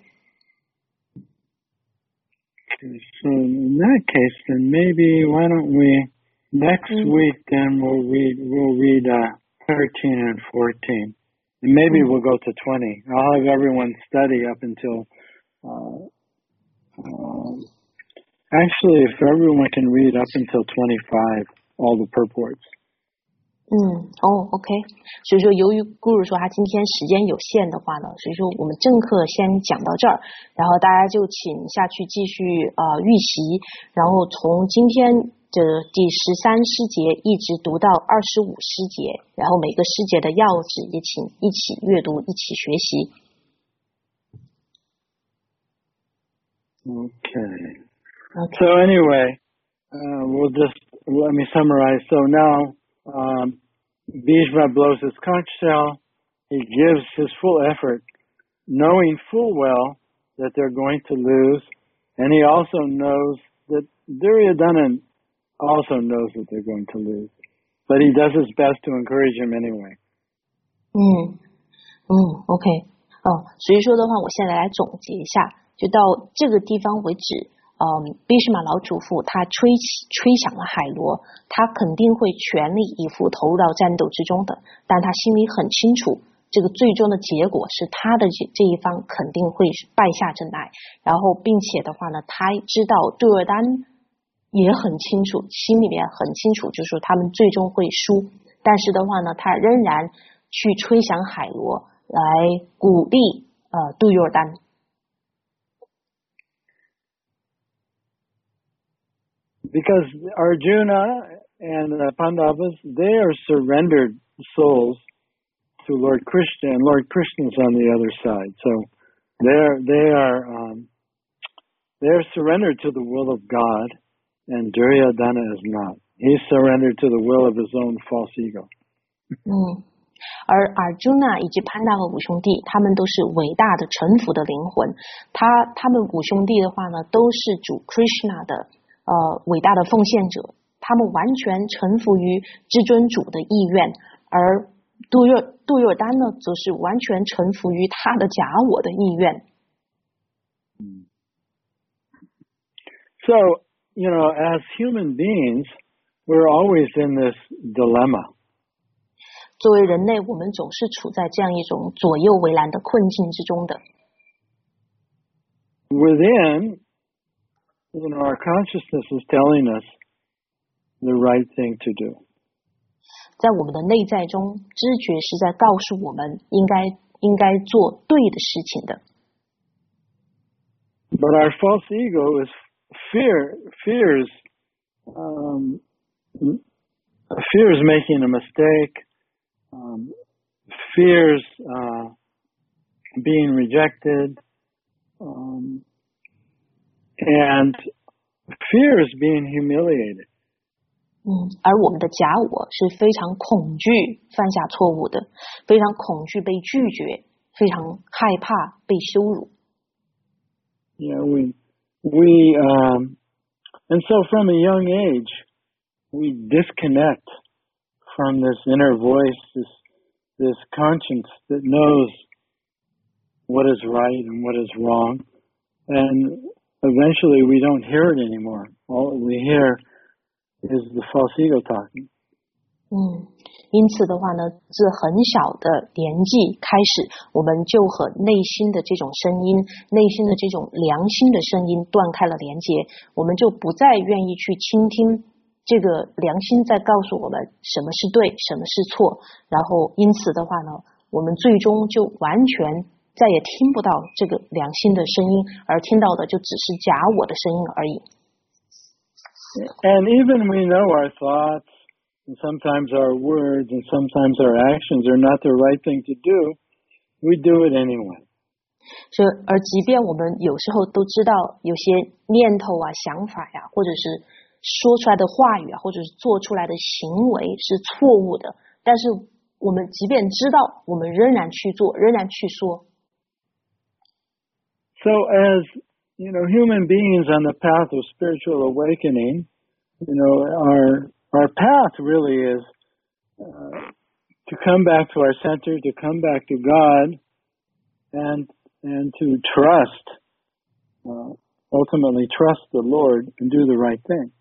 So in that case, then maybe why don't we next week? Then we'll read 13 and 14, and maybe we'll go to 20. I'll have everyone study up until. Actually, if everyone can read up until 25, all the purports. OK. 所以说由于顾如说他今天时间有限的话呢，所以说我们正课先讲到这儿，然后大家就请下去继续预习，然后从今天的第13师节一直读到25师节，然后每个师节的要旨也请一起阅读，一起学习。 Okay. So anyway, let me summarize. So now, Bhishma blows his conch shell. He gives his full effort, knowing full well that they're going to lose, and he also knows that Duryodhana also knows that they're going to lose, but he does his best to encourage him anyway. OK， 所以说的话，我现在来总结一下，就到这个地方为止。俾什马老祖父他吹响了海螺，他肯定会全力以赴投入到战斗之中的，但他心里很清楚，这个最终的结果是他的这一方肯定会败下阵来，然后并且的话呢，他知道杜尔丹也很清楚，心里面很清楚，就是说他们最终会输，但是的话呢，他仍然去吹响海螺来鼓励杜约尔丹。 Because Arjuna and Pandavas, they are surrendered souls to Lord Krishna, and Lord Krishna's on the other side. So they're surrendered to the will of God, and Duryodhana is not. He's surrendered to the will of his own false ego. 而 Arjuna 以及潘达和五兄弟，他们都是伟大的臣服的灵魂。他们五兄弟的话呢，都是主 Krishna 的伟大的奉献者，他们完全臣服于至尊主的意愿，而杜约尔丹呢，则是完全臣服于他的假我的意愿。 So, as human beings, we're always in this dilemma. 作为人类，我们总是处在这样一种左右为难的困境之中的。 Within, our consciousness is telling us the right thing to do. 在我们的内在中，知觉是在告诉我们应该做对的事情的。 But our false ego is fears making a mistake, fears being rejected, and fears being humiliated. 而我们的假我是非常恐惧犯下错误的，非常恐惧被拒绝，非常害怕被羞辱。 Yeah, and so from a young age, we disconnect from this inner voice, this conscience that knows what is right and what is wrong, and eventually we don't hear it anymore. All we hear is the false ego talking. 因此的话呢，自很小的年纪开始，我们就和内心的这种声音，内心的这种良心的声音断开了连接，我们就不再愿意去倾听这个良心在告诉我们什么是对，什么是错，然后因此的话呢，我们最终就完全再也听不到这个良心的声音，而听到的就只是假我的声音而已。 And even we know our thoughts, and sometimes our words, and sometimes our actions are not the right thing to do, we do it anyway. 而即便我们有时候都知道有些念头啊、想法呀，或者是说出来的话语啊，或者是做出来的行为是错误的，但是我们即便知道，我们仍然去做，仍然去说。 So as human beings on the path of spiritual awakening, our path really is to come back to our center, to come back to God, and to trust, ultimately trust the Lord and do the right thing.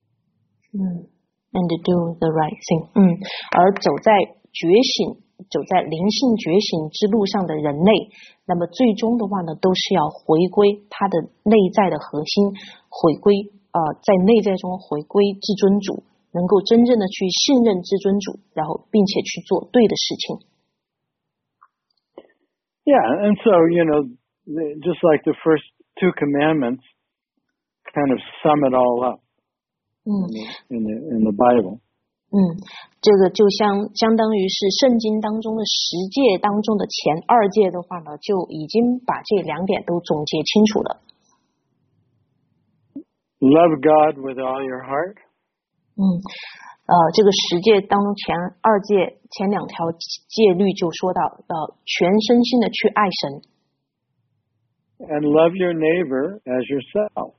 And do the right thing. 而走在觉醒，走在灵性觉醒之路上的人类，那么最终的话呢，都是要回归他的内在的核心，回归在内在中回归至尊主，能够真正的去信任至尊主，然后并且去做对的事情。 Yeah, and so just like the first two commandments, kind of sum it all up. In the Bible. 这个就相当于是圣经当中的10诫当中的前2诫的话呢，就已经把这2点都总结清楚了。 Love God with all your heart. 这个10诫当中前2诫前2条戒律就说到全身心的去爱神。 And love your neighbor as yourself.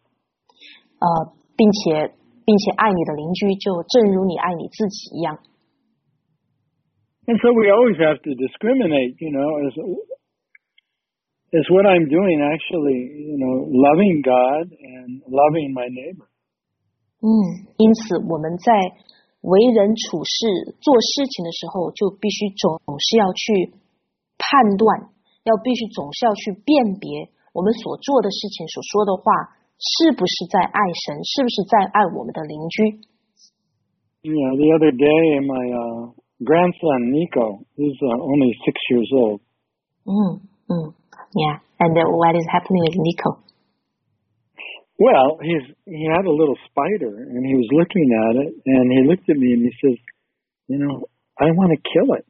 并且爱你的邻居，就正如你爱你自己一样。 And so we always have to discriminate, is what I'm doing actually, loving God and loving my neighbor. 因此我们在为人处事做事情的时候，就必须总是要去判断，必须总是要去辨别我们所做的事情所说的话是不是在爱神，是不是在爱我们的邻居。 Yeah, the other day my grandson Nico, he's only 6 years old. Yeah, and what is happening with Nico? Well, he had a little spider, and he was looking at it, and he looked at me and he says, I want to kill it.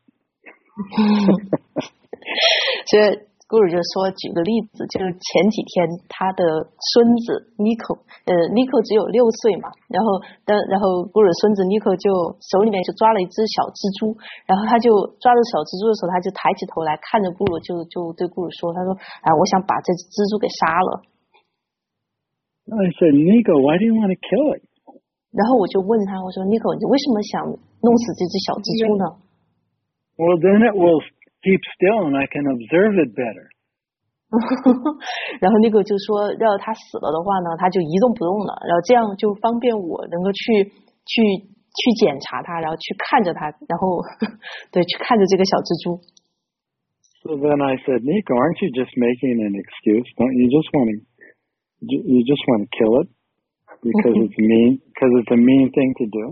所以古鲁就说，举个例子，就是前几天他的孙子 Nico 只有6岁嘛，然后古鲁孙子 Nico 就手里面就抓了一只小蜘蛛，然后他就抓着小蜘蛛的时候，他就抬起头来看着古鲁，就对古鲁说，他说我想把这只蜘蛛给杀了。 I said, Nico, why do you want to kill it? 然后我就问他，我说 Nico， 你为什么想弄死这只小蜘蛛呢？ Well, then it will keep still and I can observe it better. 然后 Nico 就说，要他死了的话呢，他就一动不动了，然后这样就方便我能够去检查它，然后去看着它，然后对，去看着这个小蜘蛛。 So then I said, Nico, aren't you just making an excuse? Don't you just want to kill it because it's mean? Because it's a mean thing to do.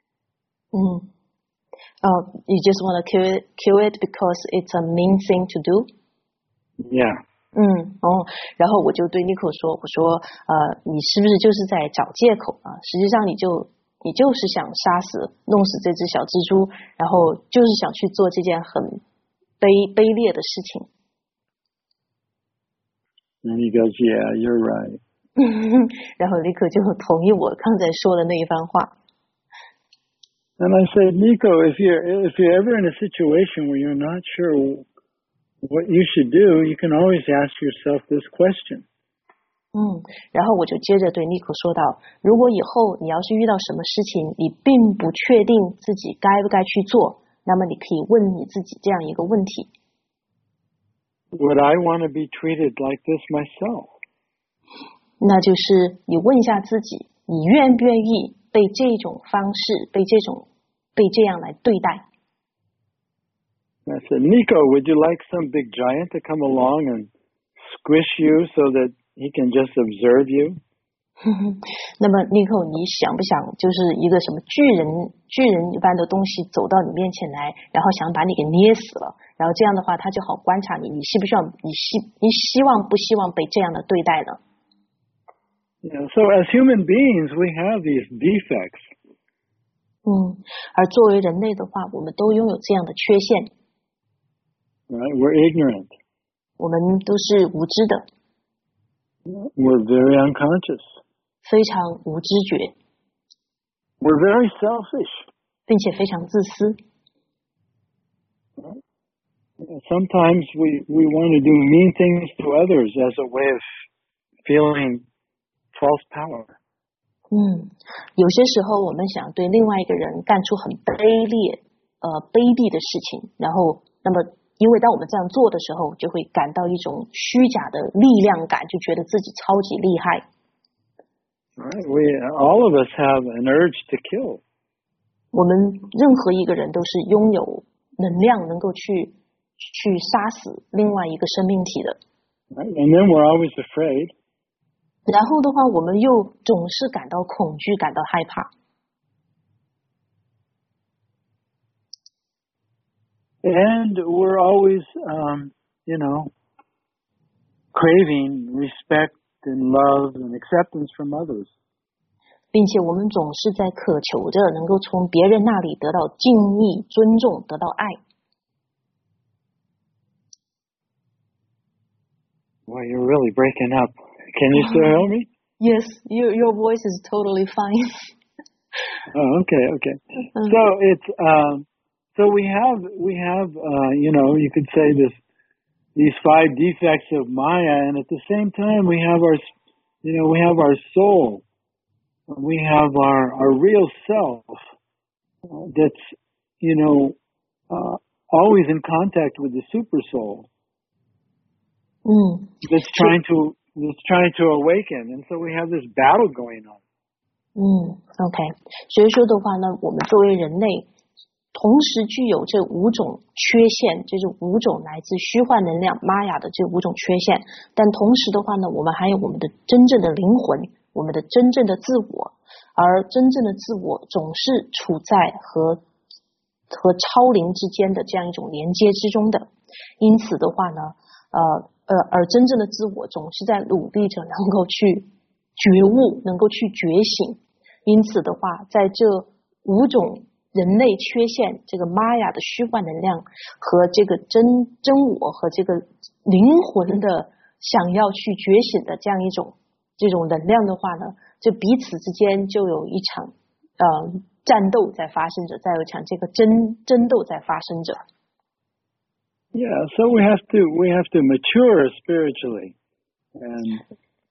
You just want to kill it because it's a mean thing to do. Yeah. 然后我就对 Nico 说，我说你是不是就是在找借口啊？实际上你就是想杀死弄死这只小蜘蛛，然后就是想去做这件很卑劣的事情。 And he goes, yeah, you're right. 然后 Nico 就同意我刚才说的那一番话。 And I said, Nico, if you're ever in a situation where you're not sure what you should do, you can always ask yourself this question. 然后我就接着对 Nico 说道，如果以后你要是遇到什么事情，你并不确定自己该不该去做，那么你可以问你自己这样一个问题。 Would I want to be treated like this myself? 那就是你问一下自己，你愿不愿意被这种方式，被这样来对待。 I said, Nico, would you like some big giant to come along and squish you so that he can just observe you? 那么 Nico， 你想不想就是一个什么巨人一般的东西走到你面前来，然后想把你给捏死了，然后这样的话他就好观察你，你希望不希望被这样的对待呢？ So as human beings, we have these defects. 而作为人类的话，我们都拥有这样的缺陷。 Right? We're ignorant. 我们都是无知的。 We're very unconscious. 非常无知觉。 We're very selfish. 并且非常自私。 Sometimes we want to do mean things to others as a way of feeling false power. 有些时候我们想对另外一个人干出很卑鄙的事情，然后那么因为当我们这样做的时候，就会感到一种虚假的力量感，就觉得自己超级厉害。 Right? All of us have an urge to kill. 我们任何一个人都是拥有能量，能够去杀死另外一个生命体的。 Right? And then we're always afraid. 然后的话，我们又总是感到恐惧，感到害怕。 And we're always, craving respect and love and acceptance from others. 并且我们总是在渴求着能够从别人那里得到敬意、尊重，得到爱。 Well, you're really breaking up. Can you still hear me? Yes, your voice is totally fine. Oh, okay. So it's so we have you could say these 5 defects of Maya, and at the same time we have our soul, we have our real self that's always in contact with the super soul. That's trying to awaken, and so we have this battle going on. OK， 所以说的话呢，我们作为人类，同时具有这5种缺陷，就是5种来自虚幻能量玛雅的这5种缺陷，但同时的话呢，我们还有我们的真正的灵魂，我们的真正的自我，而真正的自我总是处在和超灵之间的这样一种连接之中的，因此的话呢，而真正的自我总是在努力着能够去觉悟，能够去觉醒。因此的话，在这5种人类缺陷，这个玛雅的虚幻能量和这个真我和这个灵魂的想要去觉醒的这种能量的话呢，就彼此之间就有一场战斗在发生着，再有一场这个争斗在发生着。 Yeah, so we have to mature spiritually, and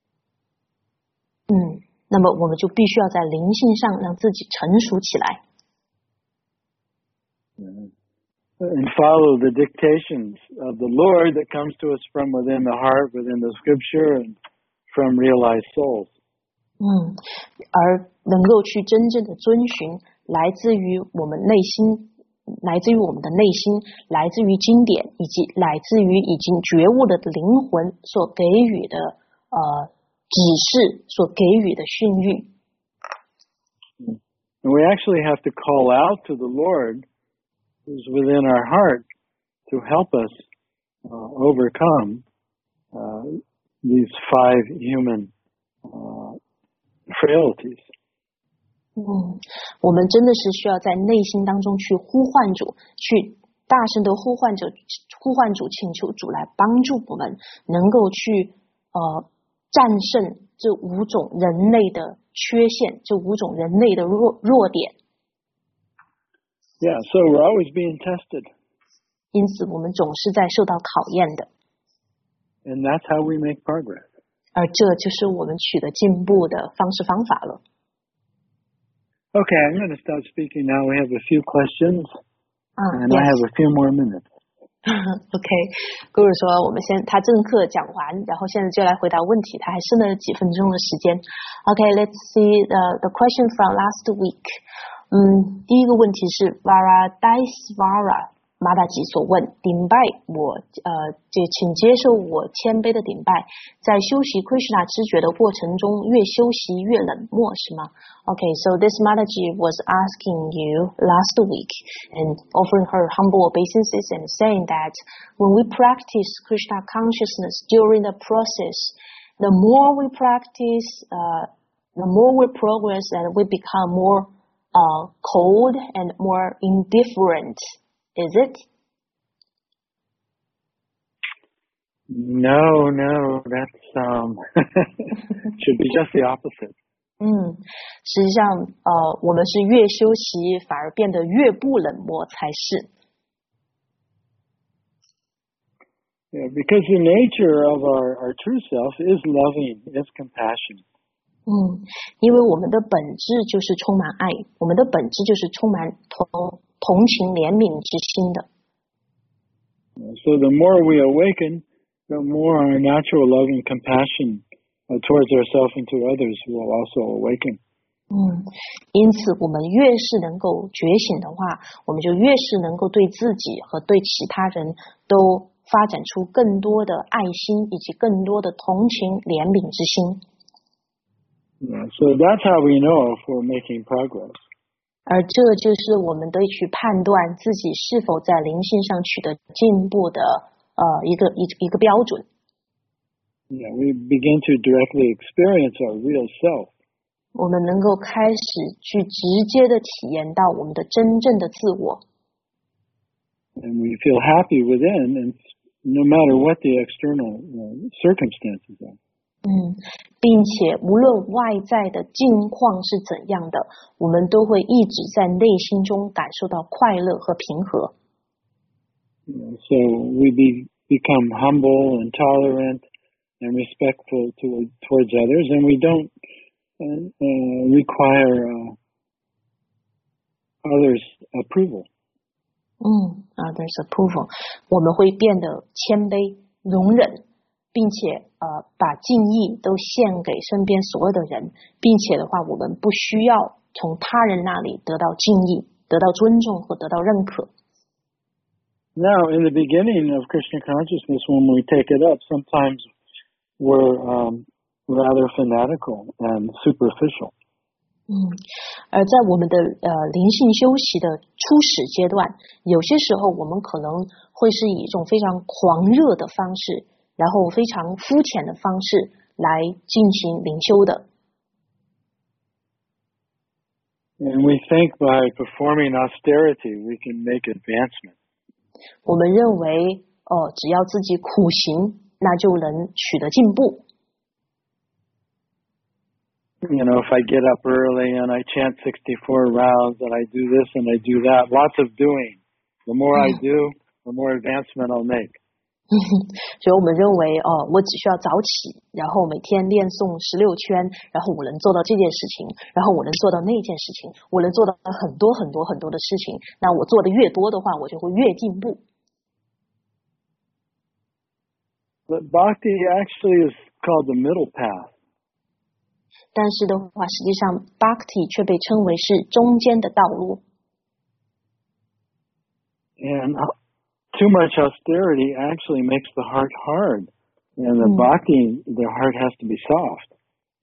那么我们就必须要在灵性上让自己成熟起来。 And follow the dictations of the Lord that comes to us from within the heart, within the scripture, and from realized souls. 而能够去真正的遵循来自于我们内心，来自于我们的内心，来自于经典，以及来自于已经觉悟的灵魂所给予的指示，所给予的训谕。 And we actually have to call out to the Lord who's within our heart to help us overcome these 5 human frailties. 我们真的是需要在内心当中去呼唤主，去大声的呼唤主，请求主来帮助我们，能够去战胜这5种人类的缺陷，这5种人类的弱点。 Yeah, so we're always being tested. 因此我们总是在受到考验的。 And that's how we make progress. 而这就是我们取得进步的方式方法了。 Okay, I'm going to start speaking now. We have a few questions, and yes. I have a few more minutes. OK， Guru 说我们他正课讲完，然后现在就来回答问题，他还剩了几分钟的时间。Okay, let's see the question from last week. 第一个问题是 Varadaisvara 马达吉所问，顶拜我请接受我谦卑的顶拜，在修习 Krishna 知觉的过程中，越修习越冷漠，是吗？ Okay, so this Mataji was asking you last week and offering her humble obeisances and saying that when we practice Krishna consciousness during the process, the more we practice, the more we progress and we become more cold and more indifferent. Is it? No, that's should be just the opposite. 实际上我们是越修习反而变得越不冷漠才是。 Yeah, because the nature of our true self is loving, is compassion. 因为我们的本质就是充满爱，我们的本质就是充满同情怜悯之心的。 So the more we awaken, the more our natural love and compassion towards ourselves and to others will also awaken. 因此我们越是能够觉醒的话，我们就越是能够对自己和对其他人都发展出更多的爱心以及更多的同情怜悯之心。 Yeah, so that's how we know if we're making progress. 而这就是我们得去判断自己是否在灵性上取得进步的一个标准。 Yeah, we begin to directly experience our real self. 我们能够开始去直接的体验到我们的真正的自我。 And we feel happy within, and no matter what the external circumstances are. 并且无论外在的境况是怎样的，我们都会一直在内心中感受到快乐和平和。 So we become humble and tolerant and respectful towards others, and we don't require others' approval. Others approval， 我们会变得谦卑、容忍，并且把敬意都献给身边所有的人，并且的话，我们不需要从他人那里得到敬意、得到尊重或得到认可。 Now, in the beginning of Krishna consciousness, when we take it up, sometimes we're rather fanatical and superficial. 而在我们的灵性修习的初始阶段，有些时候我们可能会是以一种非常狂热的方式，然后非常肤浅的方式来进行灵修的。 And we think by performing austerity, we can make advancement. 我们认为只要自己苦行，那就能取得进步。 You know, if I get up early and I chant 64 rounds and I do this and I do that, lots of doing. The more I do, the more advancement I'll make. 所以我们认为我只需要早起，然后每天练诵16圈，然后我能做到这件事情，然后我能做到那件事情，我能做到很多很多很多的事情。那我做的越多的话，我就会越进步。 But bhakti actually is called the middle path. 但是的话，实际上 Bhakti 却被称为是中间的道路。 And too much austerity actually makes the heart hard. And the Bhakti, the heart has to be soft.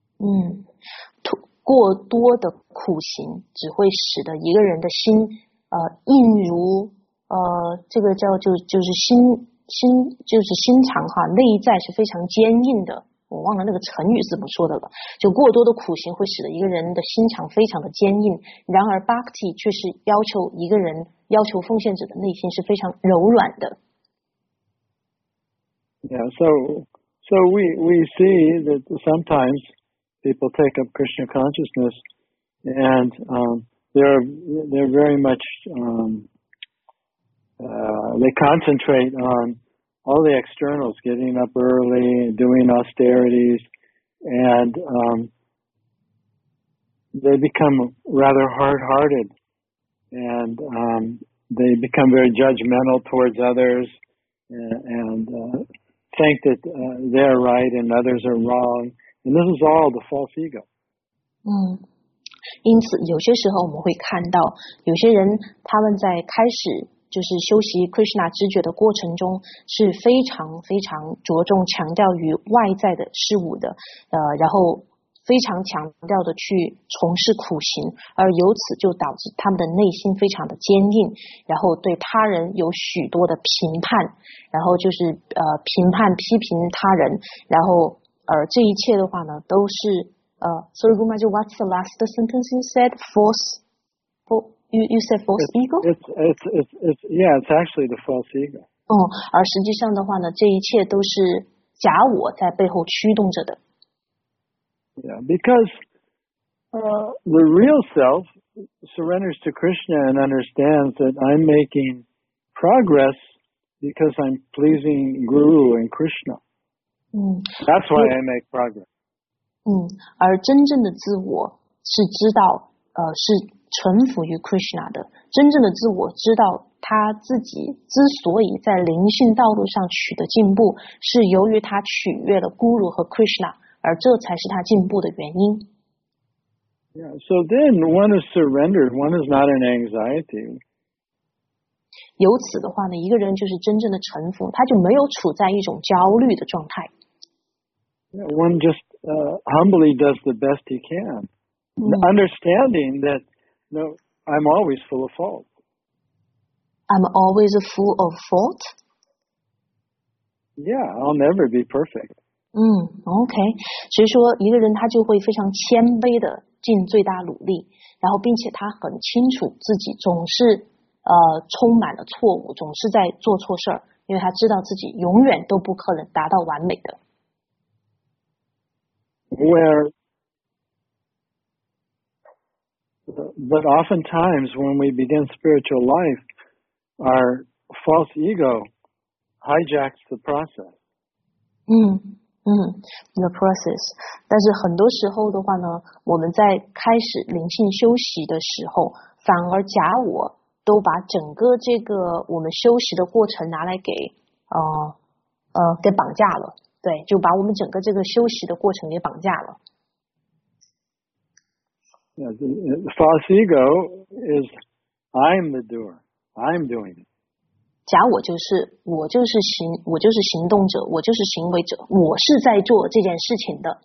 过多的苦行只会使得一个人的心硬如这个就是心肠哈，内在是非常坚硬的。我忘了那个成语是怎么说的了，就过多的苦行会使得一个人的心肠非常的坚硬，然而 Bhakti 却是要求一个人，要求奉献者的内心是非常柔软的。 Yeah, so we see that sometimes people take up Krishna consciousness and they're very much they concentrate on all the externals, getting up early, doing austerities, and they become rather hard-hearted, and they become very judgmental towards others, and think that they're right and others are wrong, and this is all the false ego. 因此有些时候我们会看到有些人他们在开始就是修习 Krishna 知觉的过程中是非常非常着重强调于外在的事物的然后非常强调的去从事苦行，而由此就导致他们的内心非常的坚硬，然后对他人有许多的评判，然后就是评判批评他人，然后这一切的话呢都是Sorry Guruji, what's the last sentence you said? You said false ego? It's actually the false ego. 而实际上的话呢，这一切都是假我在背后驱动着的。 Yeah, because the real self surrenders to Krishna and understands that I'm making progress because I'm pleasing Guru and Krishna. That's why I make progress. 而真正的自我是知道是臣服于 Krishna 的，真正的自我知道他自己之所以在灵性道路上取得进步，是由于他取悦了 Guru 和 Krishna， 而这才是他进步的原因。 Yeah, so then one is surrendered, one is not in anxiety. 由此的话呢，一个人就是真正的臣服，他就没有处在一种焦虑的状态。 Yeah, one just humbly does the best he can, understanding that I'm always full of fault. I'm always full of fault? Yeah, I'll never be perfect. OK. 所以说一个人他就会非常谦卑的尽最大努力，然后并且他很清楚自己总是充满了错误，总是在做错事儿，因为他知道自己永远都不可能达到完美的。 But oftentimes when we begin spiritual life, our false ego hijacks the process. The process. 但是很多时候的话呢，我们在开始灵性修习的时候，反而假我都把整个这个我们修习的过程拿来给绑架了，对，就把我们整个这个修习的过程给绑架了。 Yeah, the false ego is I'm the doer. I'm doing it. 假我就是行动者，我就是行为者，我是在做这件事情的。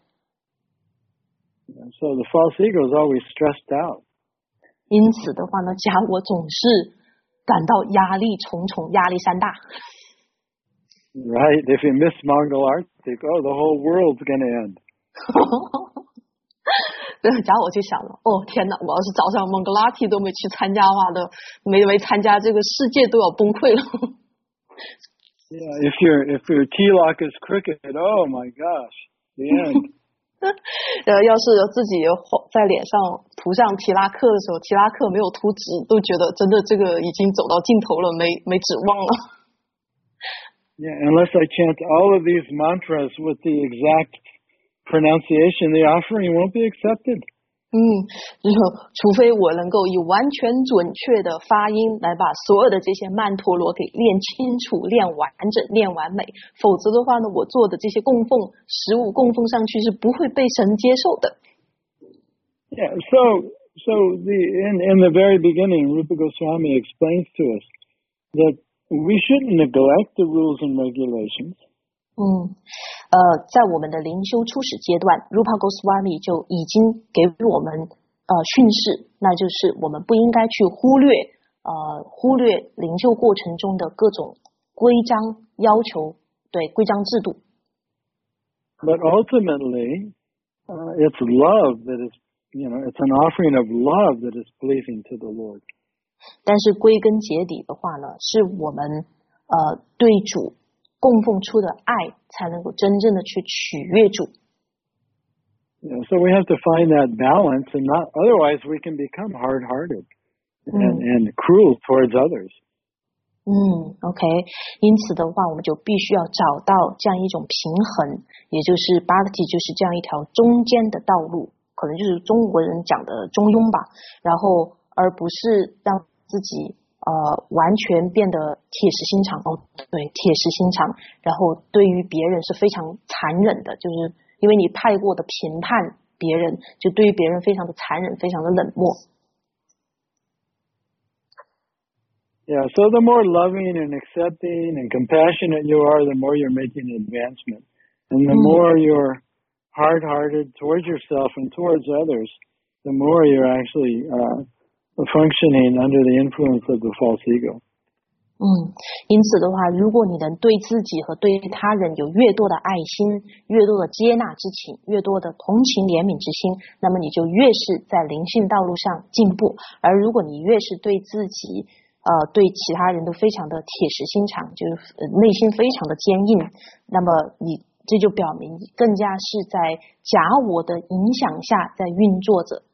So the false ego is always stressed out. 因此的话呢，假我总是感到压力重重，压力山大。 Right? If you miss Mongol Arctic, the whole world's going to end. 假我就想了，天哪！我要是早上蒙格拉提都没去参加的话，没参加，这个世界都要崩溃了。 Yeah, if your tilak is crooked, oh my gosh, the end. 要是自己在脸上涂上提拉克的时候，提拉克没有涂纸，都觉得真的这个已经走到尽头了，没指望了。 Yeah, unless I chant all of these mantras with the exact pronunciation, the offering won't be accepted. 除非我能够以完全准确的发音来把所有的这些曼陀罗给练清楚、练完整、练完美，否则的话呢，我做的这些供奉食物供奉上去是不会被神接受的。 Yeah, so in the very beginning, Rupa Goswami explains to us that we shouldn't neglect the rules and regulations. 在我们的灵修初始阶段 Rupa Goswami 就已经给予我们训示，那就是我们不应该去忽略灵修过程中的各种规章要求，对，规章制度。 But ultimately, it's love that is, it's an offering of love that is pleasing to the Lord. 但是归根结底的话呢，是我们对主供奉出的爱才能够真正的去取悦主。 So we have to find that balance, and otherwise we can become hard-hearted and cruel towards others. OK， 因此的话，我们就必须要找到这样一种平衡，也就是 Bhakti 就是这样一条中间的道路，可能就是中国人讲的中庸吧。然后，而不是让自己完全变得铁石心肠。对，铁石心肠。然后对于别人是非常残忍的，就是因为你太过的评判别人，就对于别人非常的残忍，非常的冷漠。 Yeah, so the more loving and accepting and compassionate you are, the more you're making advancement. And the more you're hard-hearted towards yourself and towards others, the more you're actually functioning under the influence of the false ego. 因此的话，如果你能对自己和对他人有越多的爱心，越多的接纳之情，越多的同情怜悯之心，那么你就越是在灵性道路上进步。而如果你越是对自己对其他人都非常的铁石心肠，就是内心非常的坚硬，那么你这就表明你更加是在假我的影响下在运作着。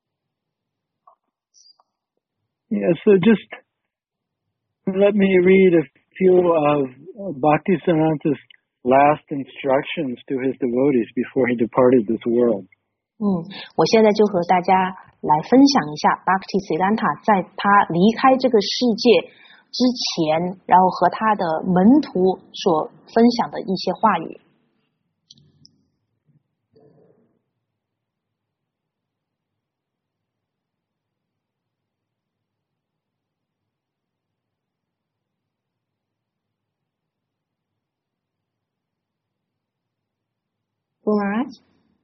Yeah, so just let me read a few of Bhaktisiddhanta's last instructions to his devotees before he departed this world. 我现在就和大家来分享一下 Bhaktisiddhanta 在他离开这个世界之前，然后和他的门徒所分享的一些话语。Gumaraj？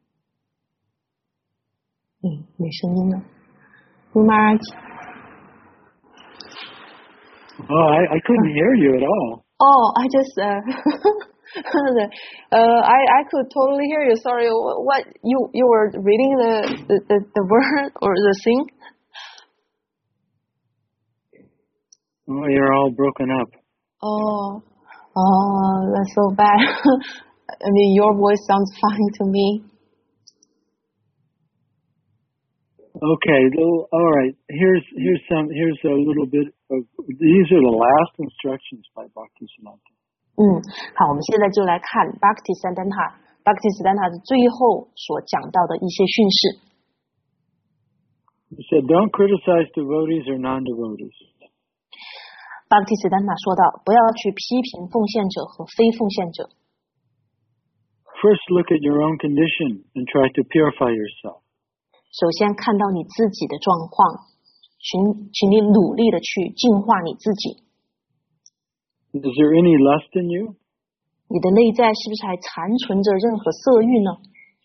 没声音了。Gumaraj？ Oh, I couldn't hear you at all. Oh, I just I could totally hear you. Sorry, what you were reading the word or the thing? Oh, you're all broken up. Oh, that's so bad. I mean, your voice sounds fine to me. Okay, all right. Here's a little bit of these are the last instructions by Bhaktisiddhanta. 好，我们现在就来看 Bhaktisiddhanta 的最后所讲到的一些训示。 He said, "Don't criticize devotees or non-devotees." 巴克蒂斯丹娜说道，不要去批评奉献者和非奉献者。 First, look at your own condition and try to purify yourself. 首先看到你自己的状况，请你努力的去净化你自己。 Is there any lust in you? 你的内在是不是还残存着任何色欲呢？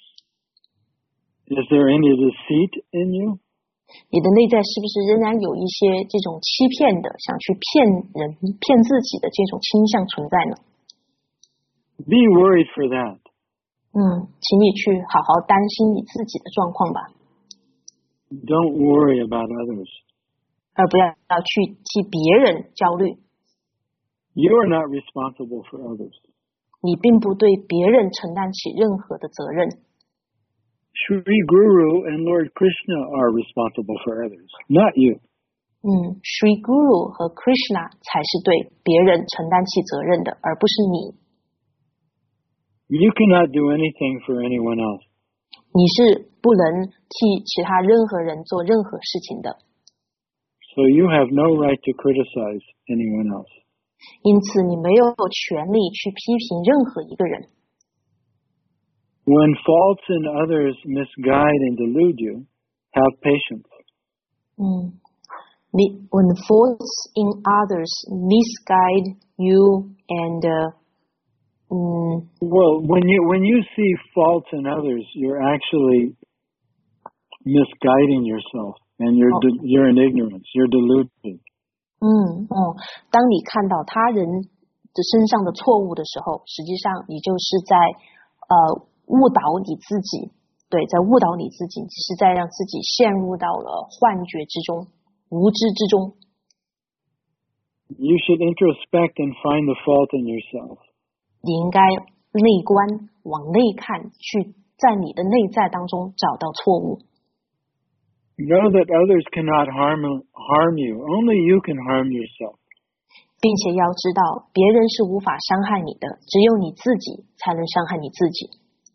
Is there any deceit in you? 你的内在是不是仍然有一些这种欺骗的，想去骗人、骗自己的这种倾向存在呢？ Be worried for that. 请你去好好担心你自己的状况吧。 Don't worry about others. 而不要去替别人焦虑。 You are not responsible for others. 你并不对别人承担起任何的责任。 Sri Guru and Lord Krishna are responsible for others, not you. Sri Guru 和 Krishna 才是对别人承担起责任的，而不是你。 You cannot do anything for anyone else. 你是不能替其他任何人做任何事情的。 So you have no right to criticize anyone else. 因此你没有权利去批评任何一个人。 When faults in others misguide and delude you, have patience. When faults in others misguide you and well, when you see faults in others, you're actually misguiding yourself, and you're in ignorance. You're deluded. 当你看到他人的身上的错误的时候，实际上你就是在误导你自己，对，在误导你自己，只是在让自己陷入到了幻觉之中、无知之中。 You should introspect and find the fault in yourself. 你应该内观，往内看，去在你的内在当中找到错误。 Know that others cannot harm you. Only you can harm yourself. 并且要知道，别人是无法伤害你的，只有你自己才能伤害你自己。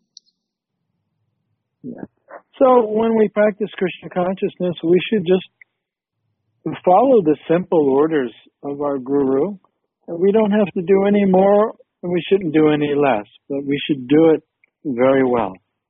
Yeah. So when we practice Krishna consciousness, we should just follow the simple orders of our Guru. And we don't have to do any more, and we shouldn't do any less, but we should do it very well.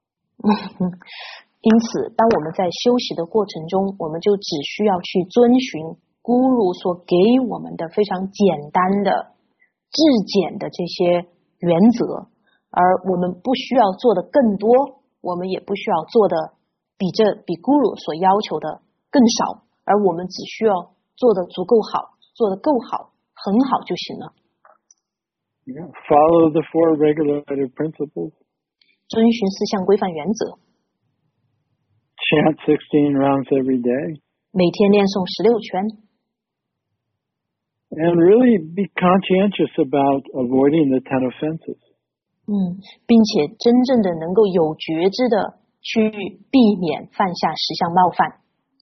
因此，当我们在修习的过程中，我们就只需要去遵循Guru所给予我们的非常简单的、至简的这些原则，而我们不需要做的更多，我们也不需要做的比 Guru 所要求的更少，而我们只需要做的足够好，做的够好，很好就行了。 Yeah. Follow the 4 regulative principles. 遵循4项规范原则。 Chant 16 rounds every day. 每天念诵16圈。 And really be conscientious about avoiding the 10 offenses. 并且真正的能够有觉知的去避免犯下10项冒犯。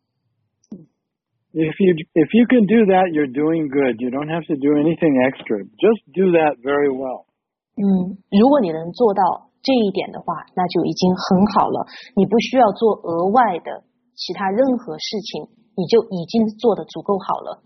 If you can do that, you're doing good. You don't have to do anything extra. Just do that very well. 如果你能做到这一点的话，那就已经很好了。你不需要做额外的其他任何事情，你就已经做得足够好了。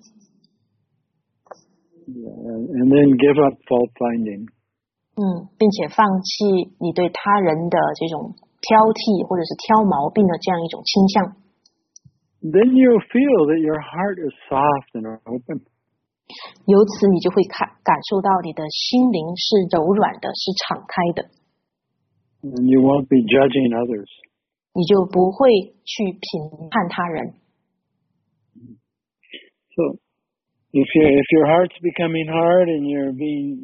Yeah, and then give up fault finding. 并且放弃你对他人的这种挑剔或者是挑毛病的这样一种倾向。 Then you'll feel that your heart is soft and open. 由此你就会感受到你的心灵是柔软的，是敞开的。 And you won't be judging others. 你就不会去评判他人。 So, if your heart's becoming hard and you're being,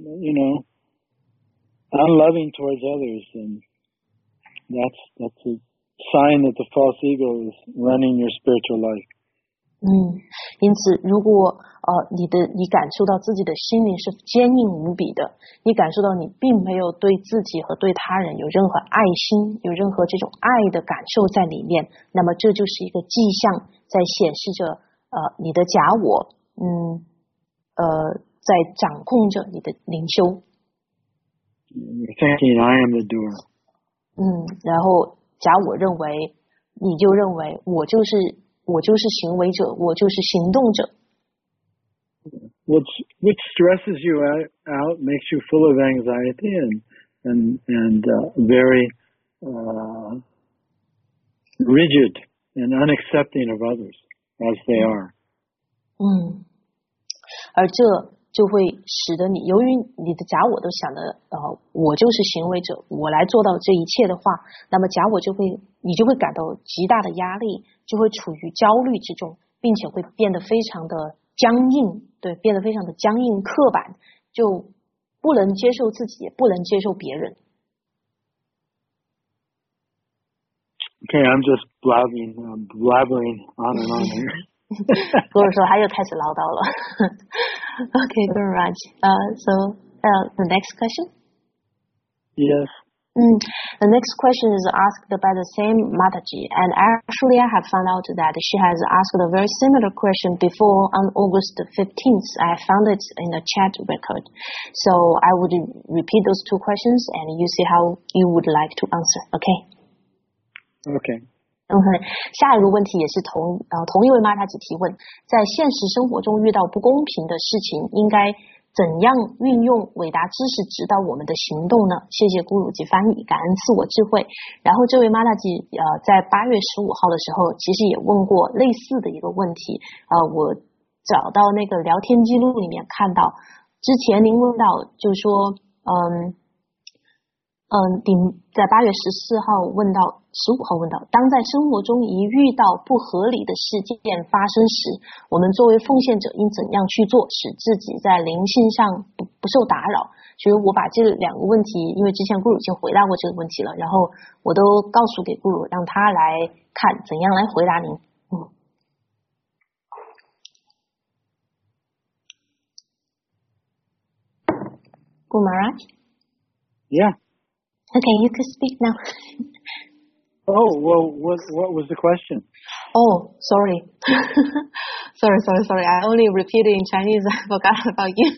unloving towards others, then that's a sign that the false ego is running your spiritual life. 因此如果你感受到自己的心灵是坚硬无比的，你感受到你并没有对自己和对他人有任何爱心，有任何这种爱的感受在里面，那么这就是一个迹象，在显示着你的假我在掌控着你的灵修。 You're thinking, I am the doer. 然后假我你就认为我就是行为者，我就是行动者。 which stresses you out, makes you full of anxiety and very rigid and unaccepting of others as they are. 而这就会使得你，由于你的假我都想的，我就是行为者，我来做到这一切的话，那么假我你就会感到极大的压力，就会处于焦虑之中，并且会变得非常的僵硬，对，变得非常的僵硬刻板，就不能接受自己，也不能接受别人。 Okay, I'm just blabbering on and on here. 或者说他又开始唠叨了。Okay, Guru Raj. So the next question? Yes. The next question is asked by the same Mataji, and actually I have found out that she has asked a very similar question before on August 15th. I found it in the chat record. So I would repeat those two questions and you see how you would like to answer. Okay? Okay. 下一个问题也是同一位妈她只提问，在现实生活中遇到不公平的事情，应该怎样运用伟达知识指导我们的行动呢？谢谢咕噜及翻译，感恩赐我智慧。然后这位妈大姐在8月15号的时候，其实也问过类似的一个问题。我找到那个聊天记录里面看到，之前您问到就是说，您在8月14号问到，15号问到，当在生活中一遇到不合理的事件发生时，我们作为奉献者应怎样去做，使自己在灵性上不受打扰？所以我把这两个问题，因为之前咕噜已经回答过这个问题了，然后我都告诉给咕噜，让他来看怎样来回答您。Guru Maharaj? Yeah. Okay, you can speak now. Oh, well, what was the question? Oh, sorry. sorry. I only repeated in Chinese. I forgot about you.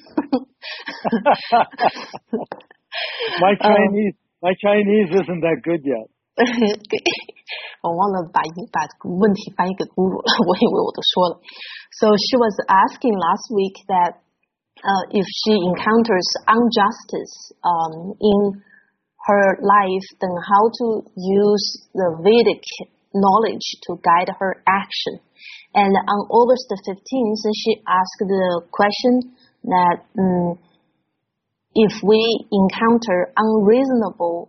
My Chinese isn't that good yet. 我忘了把问题翻译给咕噜了，我以为我都说了。So she was asking last week that if she encounters injustice in her life, then how to use the Vedic knowledge to guide her action. And on August 15th, she asked the question that if we encounter unreasonable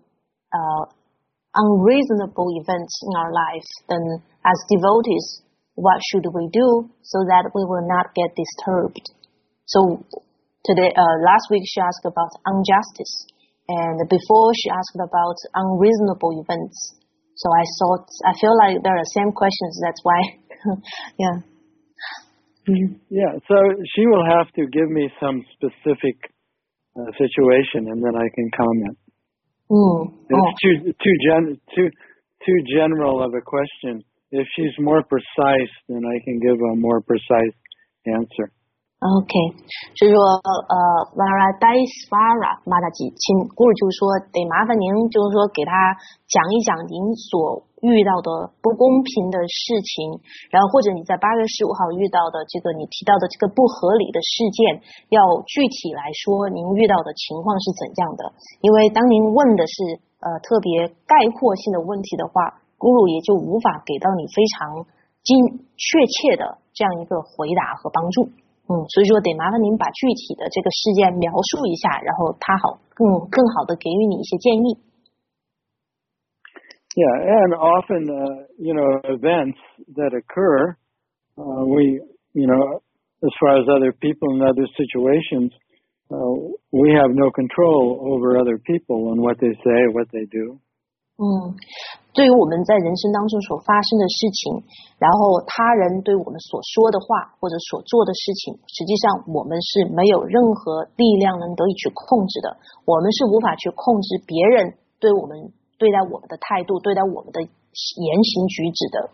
events in our life, then as devotees, what should we do so that we will not get disturbed? So today, last week she asked about injustice. And before she asked about unreasonable events. So I feel like there are same questions. That's why, yeah. Yeah, so she will have to give me some specific situation and then I can comment. It's too general of a question. If she's more precise, then I can give a more precise answer. OK， 所以说Varadhaisvara 马大吉，请咕噜就是说得麻烦您，就是说给他讲一讲您所遇到的不公平的事情，然后或者你在8月15号遇到的这个你提到的这个不合理的事件，要具体来说您遇到的情况是怎样的？因为当您问的是特别概括性的问题的话，咕噜也就无法给到你非常确切的这样一个回答和帮助。所以说得麻烦您把具体的这个事件描述一下，然后他更好的给予你一些建议。 Yeah, and often, events that occur, as far as other people in other situations, we have no control over other people and what they say, what they do. 对于我们在人生当中所发生的事情，然后他人对我们所说的话或者所做的事情，实际上我们是没有任何力量能得以去控制的，我们是无法去控制别人对待我们的态度，对待我们的言行举止的。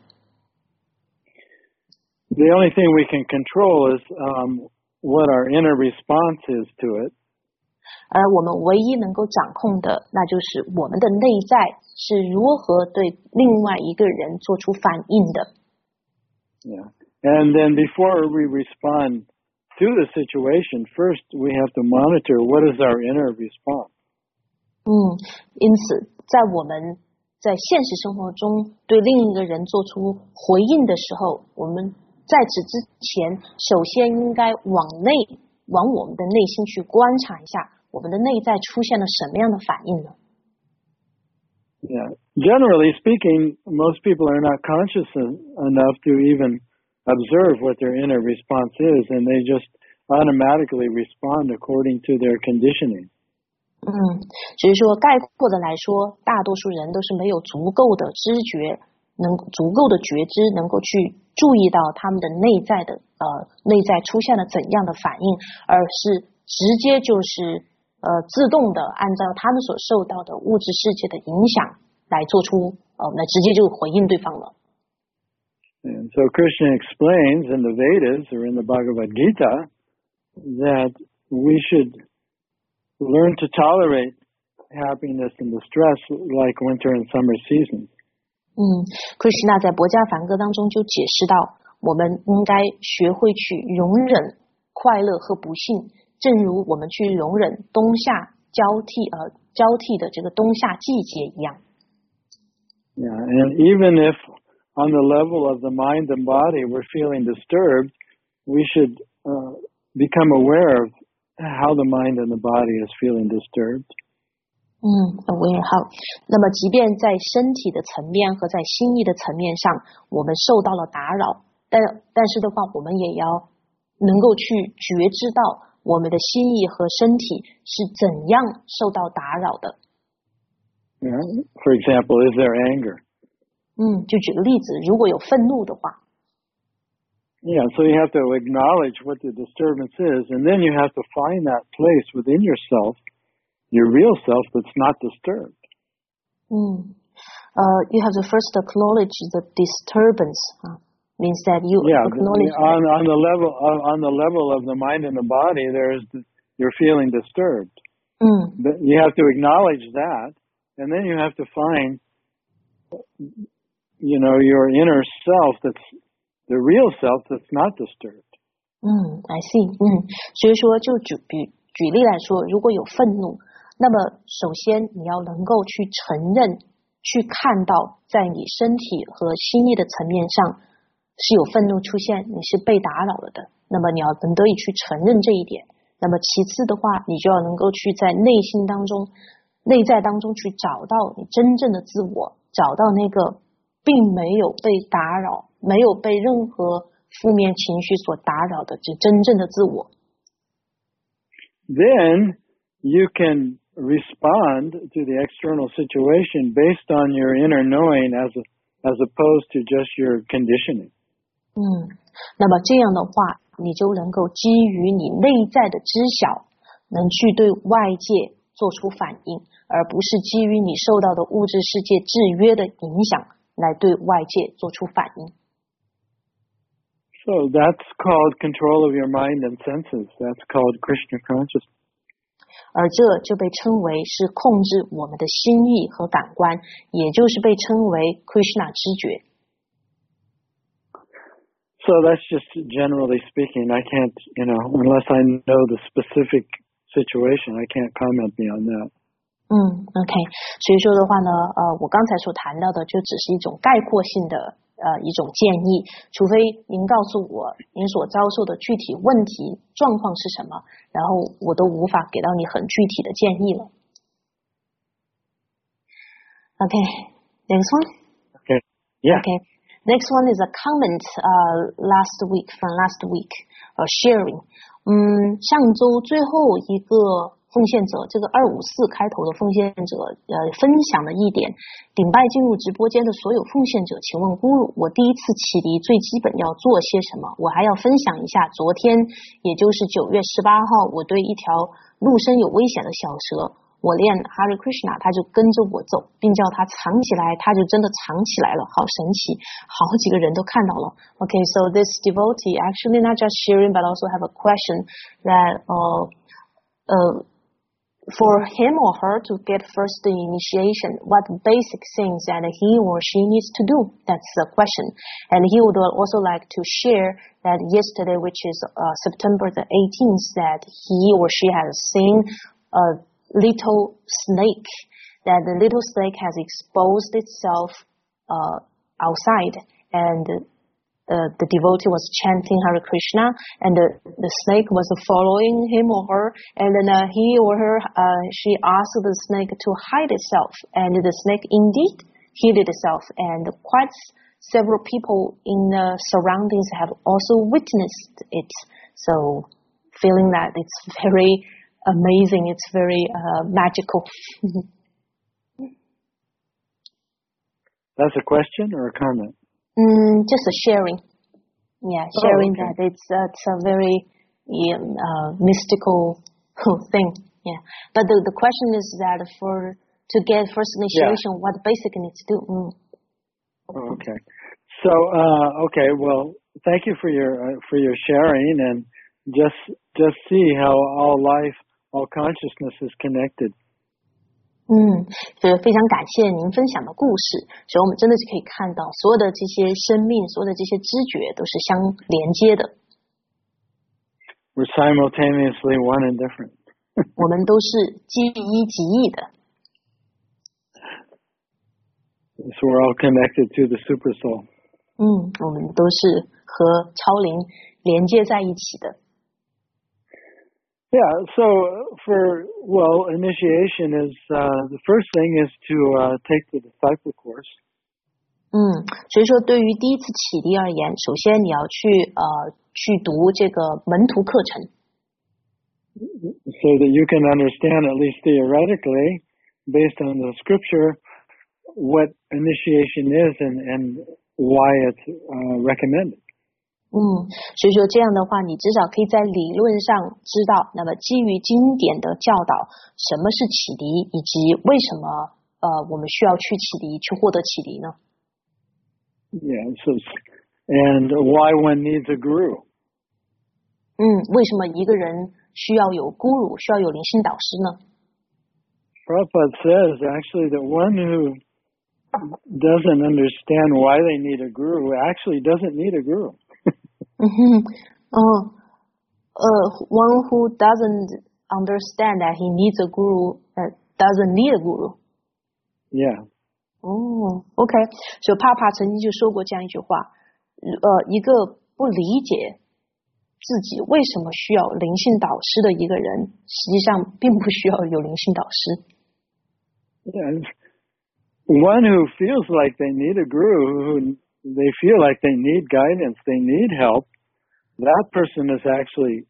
The only thing we can control is what our inner response is to it. 而我们唯一能够掌控的，那就是我们的内在是如何对另外一个人做出反应的。 Yeah, and then before we respond to the situation, first we have to monitor what is our inner response. 因此在我们在现实生活中对另一个人做出回应的时候，我们在此之前首先应该往我们的内心去观察一下，我们的内在出现了什么样的反应呢？ Yeah. Generally speaking, most people are not conscious enough to even observe what their inner response is, and they just automatically respond according to their conditioning. 只是说概括的来说，大多数人都是没有足够的知觉，足够的觉知，能够去注意到他们的内在出现了怎样的反应，而是直接就是自动的按照他们所受到的物质世界的影响来做出来直接就回应对方了。 And so Krishna explains in the Vedas or in the Bhagavad Gita that we should learn to tolerate happiness and distress like winter and summer seasons. Krishna 在《般若梵歌》当中就解释到，我们应该学会去容忍快乐和不幸，正如我们去容忍冬夏交替的这个冬夏季节一样。 Yeah, and even if on the level of the mind and body we're feeling disturbed, we should become aware of how the mind and the body is feeling disturbed. aware how. 那么即便在身体的层面和在心意的层面上，我们受到了打扰，但是的话，我们也要能够去觉知到我们的心意和身体是怎样受到打扰的。 Yeah. For example, is there anger? 就举个例子，如果有愤怒的话。 Yeah, so you have to acknowledge what the disturbance is, and then you have to find that place within yourself, your real self, that's not disturbed. You have to first acknowledge the disturbance. Means that you acknowledge on the level of the mind and the body, you're feeling disturbed. But you have to acknowledge that, and then you have to find, your inner self that's the real self that's not disturbed. I see. 所以说，就举例来说，如果有愤怒，那么首先你要能够去承认、去看到，在你身体和心意的层面上是有愤怒出现，你是被打扰了的。那么你要能得以去承认这一点。那么其次的话，你就要能够去在内在当中去找到你真正的自我，找到那个并没有被打扰，没有被任何负面情绪所打扰的这真正的自我。 Then you can respond to the external situation based on your inner knowing as opposed to just your conditioning. 那么这样的话，你就能够基于你内在的知晓，能去对外界做出反应，而不是基于你受到的物质世界制约的影响来对外界做出反应。 So that's called control of your mind and senses. That's called Krishna consciousness. 而这就被称为是控制我们的心意和感官，也就是被称为 Krishna 知觉。 So that's just generally speaking. I can't, unless I know the specific situation, I can't comment beyond that. OK. 所以说的话呢，我刚才所谈到的就只是一种概括性的一种建议，除非您告诉我您所遭受的具体问题状况是什么，然后我都无法给到你很具体的建议了。OK. Next one. Okay. Yeah. Okay. Next one is a comment from last week sharing. 上周最后一个奉献者，这个254开头的奉献者分享了一点，顶拜进入直播间的所有奉献者，请问咕噜，我第一次启迪最基本要做些什么？我还要分享一下昨天，也就是9月18号，我对一条陆生有危险的小蛇，我练 Hare Krishna， 他就跟着我走，并叫他藏起来，他就真的藏起来了，好神奇，好几个人都看到了。Okay, so this devotee actually not just sharing but also have a question that for him or her to get first the initiation, what basic things that he or she needs to do? That's the question. And he would also like to share that yesterday, which is September the 18th, that he or she has seen a little snake, that the little snake has exposed itself outside, and the devotee was chanting Hare Krishna, and the snake was following him or her, and then he or her, she asked the snake to hide itself, and the snake indeed hid itself, and quite several people in the surroundings have also witnessed it. So feeling that it's very amazing, it's very magical. That's a question or a comment? Just a sharing. Yeah, sharing okay. that it's a very mystical thing. Yeah, but the question is that to get first initiation, what basic needs to do? Okay. So okay, well, thank you for your sharing, and just see how all life, all consciousness is connected. 所以非常感谢您分享的故事，所以我们真的是可以看到所有的这些生命，所有的这些知觉都是相连接的。 We're simultaneously one and different. 我们都是即一即异的。 So we're all connected to the super soul. 我们都是和超灵连接在一起的。 Yeah, so initiation is the first thing is to take the disciple course. 所以说对于第一次启迪而言，首先你要去读这个门徒课程。 So that you can understand, at least theoretically, based on the scripture, what initiation is and why it's recommended. 所以说这样的话，你至少可以在理论上知道，那么基于经典的教导，什么是启迪，以及为什么我们需要去启迪，去获得启迪呢？ Yeah, and why one needs a guru. 为什么一个人需要有 guru， 需要有灵性导师呢？ Prabhupada says actually that one who doesn't understand why they need a guru actually doesn't need a guru. One who doesn't understand that he needs a guru doesn't need a guru. Yeah. OK. 所以帕帕曾经就说过这样一句话，一个不理解自己为什么需要灵性导师的一个人，实际上并不需要有灵性导师。 Yeah. One who feels like they need a guru, who they feel like they need guidance, they need help, that person is actually,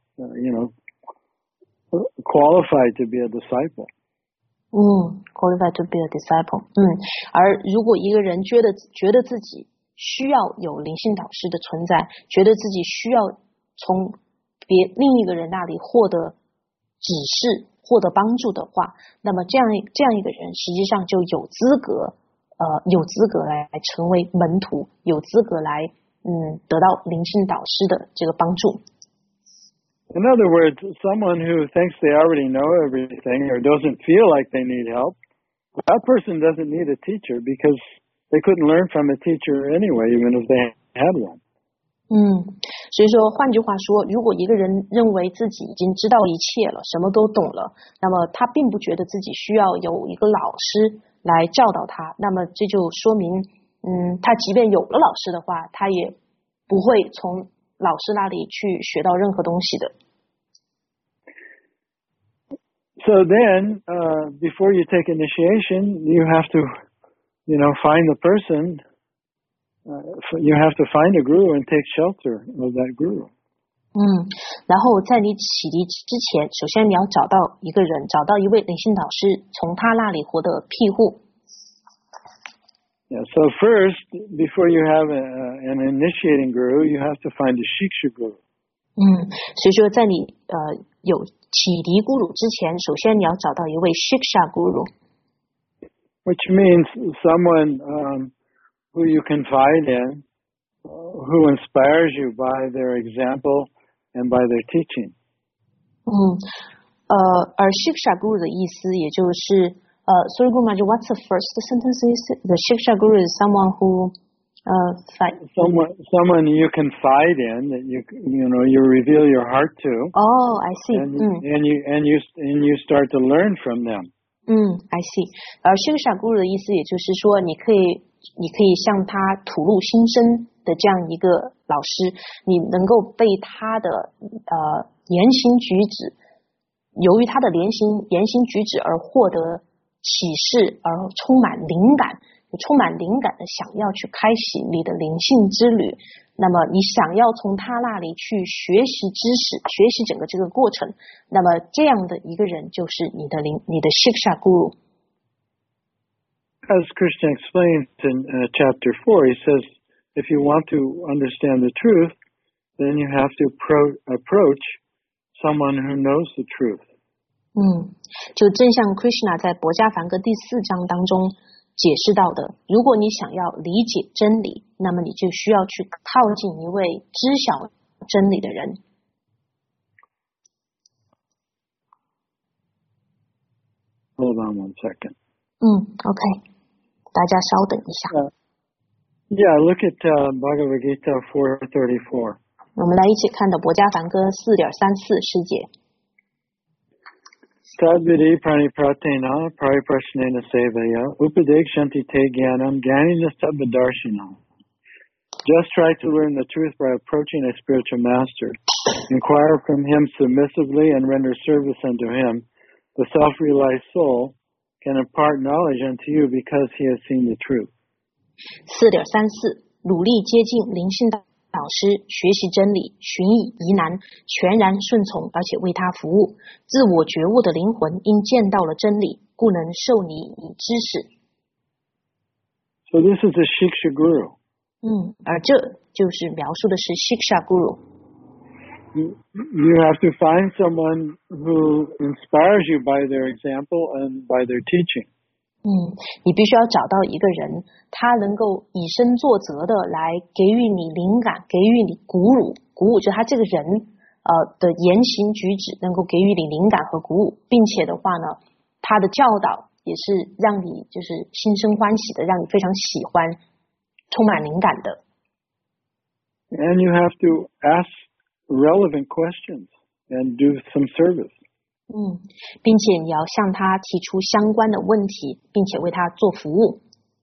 qualified to be a disciple. Qualified to be a disciple. 而如果一个人觉得自己需要有灵性导师的存在，觉得自己需要从另一个人那里获得指示、获得帮助的话，那么这样一个人实际上就有资格来成为门徒，有资格来得到灵性导师的这个帮助。 In other words, someone who thinks they already know everything or doesn't feel like they need help, that person doesn't need a teacher because they couldn't learn from a teacher anyway, even if they had one. 所以说换句话说，如果一个人认为自己已经知道一切了，什么都懂了，那么他并不觉得自己需要有一个老师来教导他，那么这就说明他即便有了老师的话，他也不会从老师那里去学到任何东西的。 So then, before you take initiation, you have to, find the person. You have to find a guru and take shelter of that guru. 然后在你启迪之前，首先你要找到一个人，找到一位灵性导师，从他那里获得庇护。 Yeah, so first, before you have an initiating guru, you have to find a shiksha guru. 所以说在你有启迪guru之前，首先你要找到一位 shiksha guru. Which means someone who you confide in, who inspires you by their example and by their teaching. 而 Shiksha Guru 的意思也就是sorry Guru Maharaj, what's the first sentence? The Shiksha Guru is someone who someone you confide in, that you reveal your heart to. Oh, I see. And you start to learn from them. I see. 而 Shiksha Guru 的意思也就是说你可以向他吐露心声的这样一个老师，你能够被他的言行举止，由于他的言行举止而获得启示，而充满灵感的想要去开启你的灵性之旅，那么你想要从他那里去学习知识，学习整个这个过程，那么这样的一个人就是你的 Shiksha Guru。 As Krishna explains in chapter 4, he says, if you want to understand the truth, then you have to approach someone who knows the truth. 就正像 Krishna 在博迦梵歌第4章当中解释到的，如果你想要理解真理，那么你就需要去靠近一位知晓真理的人。 Hold on one second. OK， 大家稍等一下。 Yeah, look at Bhagavad Gita 4:34. 我们来一起看到博迦梵歌4.34世节。 Tadvidi pranipratena pariprashnena sevaya upadekshanti te jnanam jnanina sabbadarshina. Just try to learn the truth by approaching a spiritual master. Inquire from him submissively and render service unto him. The self-realized soul can impart knowledge unto you because he has seen the truth. 4.34努力接近灵性导师，学习真理，寻以疑难，全然顺从，而且为他服务。自我觉悟的灵魂因见到了真理，故能受你以知识。 So this is a Shiksha Guru. 而这就是描述的是 Shiksha Guru。 You have to find someone who inspires you by their example and by their teaching. 你必须要找到一个人，他能够以身作则的来给予你灵感，给予你鼓舞，就是他这个人的言行举止能够给予你灵感和鼓舞，并且的话呢，他的教导也是让你就是心生欢喜的，让你非常喜欢，充满灵感的。 And you have to ask relevant questions and do some service. 并且你要向他提出相关的问题，并且为他做服务。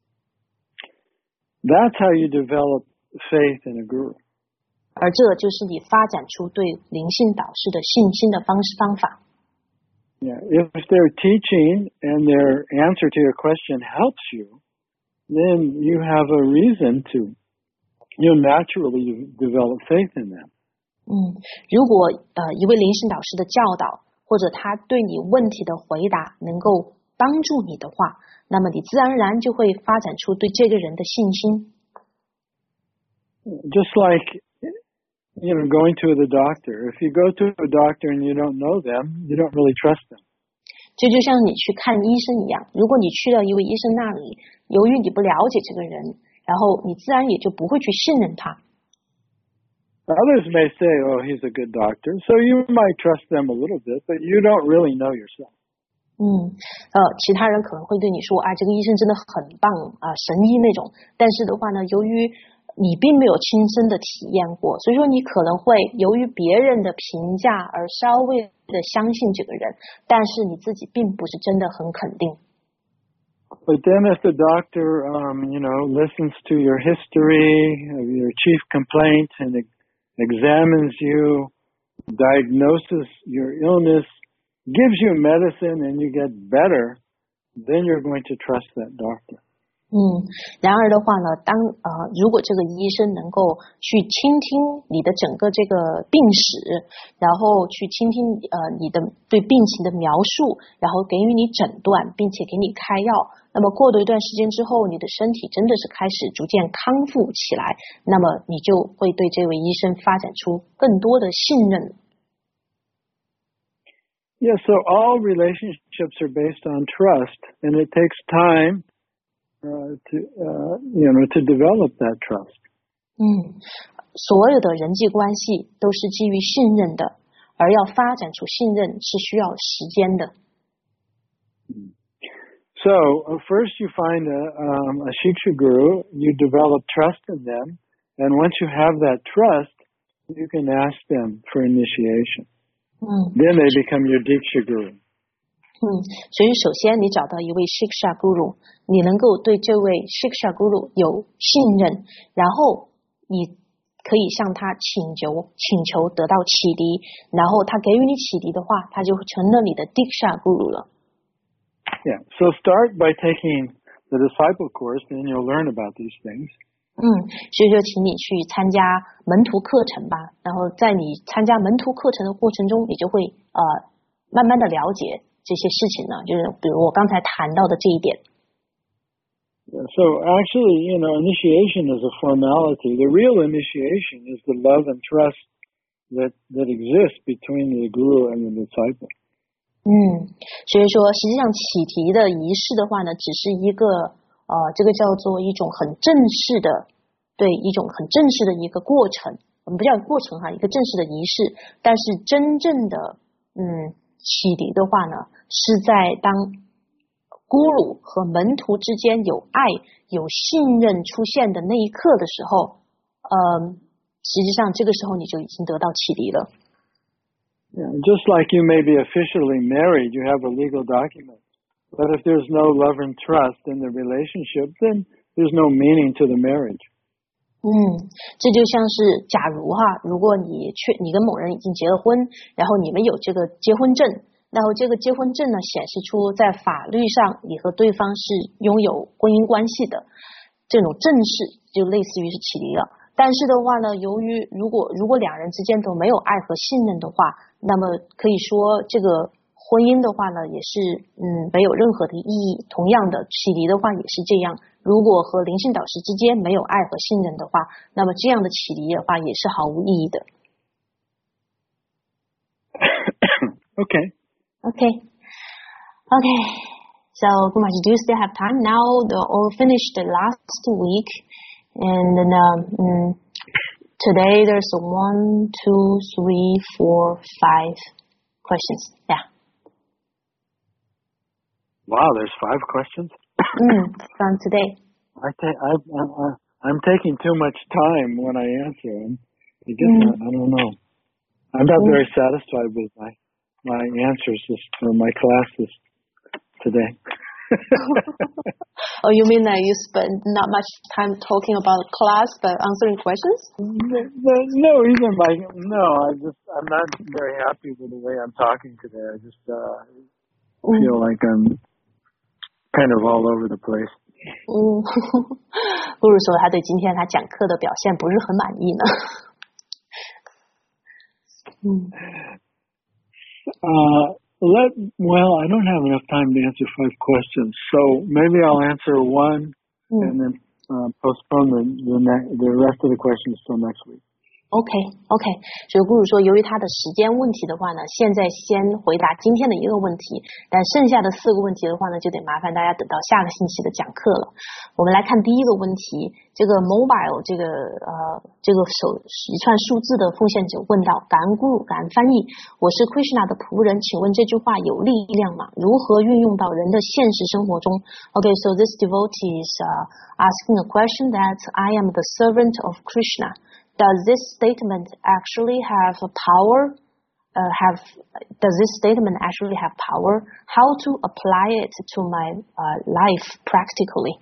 That's how you develop faith in a guru. 而这就是你发展出对灵性导师的信心的方法。 Yeah, if their teaching and their answer to your question helps you, then you have a reason to naturally develop faith in them. 如果一位灵性导师的教导或者他对你问题的回答能够帮助你的话，那么你自然而然就会发展出对这个人的信心。 Just like going to the doctor. If you go to a doctor and you don't know them, you don't really trust them. 就像你去看医生一样，如果你去到一位医生那里，由于你不了解这个人，然后你自然也就不会去信任他。 Others may say, oh, he's a good doctor, so you might trust them a little bit, but you don't really know yourself. 其他人可能会对你说，这个医生真的很棒神医那种。但是的话呢，由于你并没有亲身的体验过，所以说你可能会由于别人的评价而稍微的相信这个人，但是你自己并不是真的很肯定。 But then if the doctor, listens to your history, of your chief complaint, and examines you, diagnoses your illness, gives you medicine, and you get better, then you're going to trust that doctor. 然而的话呢，如果这个医生能够去倾听你的整个这个病史，然后去倾听你的对病情的描述，然后给予你诊断，并且给你开药，那么过了一段时间之后，你的身体真的是开始逐渐康复起来，那么你就会对这位医生发展出更多的信任。 Yeah, so all relationships are based on trust, and it takes time to develop that trust. 所有的人际关系都是基于信任的， 而要发展出信任是需要时间的。 So first you find a Shiksha guru, you develop trust in them, and once you have that trust, you can ask them for initiation. Then they become your Diksha guru. 所以首先你找到一位 Shiksha guru， 你能够对这位 Shiksha guru 有信任，然后你可以向他请求得到启迪，然后他给予你启迪的话，他就成了你的 Diksha guru 了。 Yeah, so start by taking the disciple course, and you'll learn about these things. 所以说请你去参加门徒课程吧，然后在你参加门徒课程的过程中，你就会慢慢的了解这些事情呢，就是比如我刚才谈到的这一点。 So actually, initiation is a formality. The real initiation is the love and trust that exists between the guru and the disciple. 所以说实际上启迪的仪式的话呢，只是一个这个叫做一种很正式的，对，一种很正式的一个过程，我们不叫过程哈，一个正式的仪式。但是真正的启迪的话呢，是在当咕噜和门徒之间有爱有信任出现的那一刻的时候，实际上这个时候你就已经得到启迪了。 Yeah, just like you may be officially married, you have a legal document. But if there's no love and trust in the relationship, then there's no meaning to the marriage. 这就像是假如如果你跟某人已经结了婚，然后你们有这个结婚证，然后这个结婚证呢显示出在法律上你和对方是拥有婚姻关系的，这种正式就类似于是启迪了。但是的话呢，由于如果两人之间都没有爱和信任的话，那么可以说这个婚姻的话呢也是没有任何的意义。同样的启迪的话也是这样，如果和灵性导师之间没有爱和信任的话，那么这样的启迪的话也是毫无意义的。 Okay. So Gurumaji, do you still have time? Now we'll finish the last week, and then today there's 1, 2, 3, 4, 5 questions. Yeah. Wow, there's 5 questions? From today. I'm taking too much time when I answer them. I don't know. I'm not very satisfied with my answers for my classes today. Oh, you mean that you spend not much time talking about class but answering questions? I'm not very happy with the way I'm talking today. I just feel like I'm kind of all over the place. 不如说他对今天他讲课的表现不是很满意呢。 Well, I don't have enough time to answer 5 questions, so maybe I'll answer 1 and then postpone the rest of the questions till next week. OK， 所以顾主说，由于他的时间问题的话呢，现在先回答今天的一个问题，但剩下的4个问题的话呢，就得麻烦大家等到下个星期的讲课了。我们来看第一个问题，这个 mobile 这个一串数字的奉献者问到：感恩顾主，感恩翻译，我是 Krishna 的仆人，请问这句话有力量吗？如何运用到人的现实生活中 ？Okay, so this devotee is asking a question that I am the servant of Krishna.Does this statement actually have power? Does this statement actually have power? How to apply it to my life practically?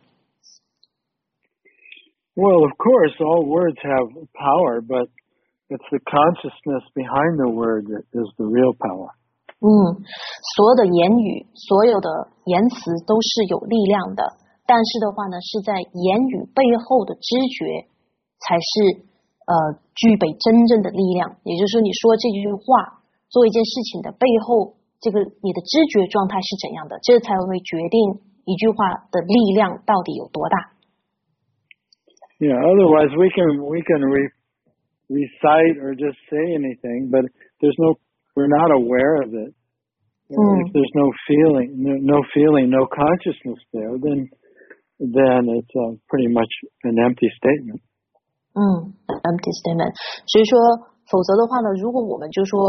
Well, of course, all words have power, but it's the consciousness behind the word that is the real power. 所有的言语，所有的言辞都是有力量的，但是的话呢，是在言语背后的知觉才是。具备真正的力量，也就是说，你说这句话，做一件事情的背后，这个你的知觉状态是怎样的，这才会决定一句话的力量到底有多大。 Yeah, otherwise we can recite or just say anything, but we're not aware of it. If there's no feeling, no consciousness there, then it's pretty much an empty statement. empty statement. 所以说， 否则的话呢，如果我们就说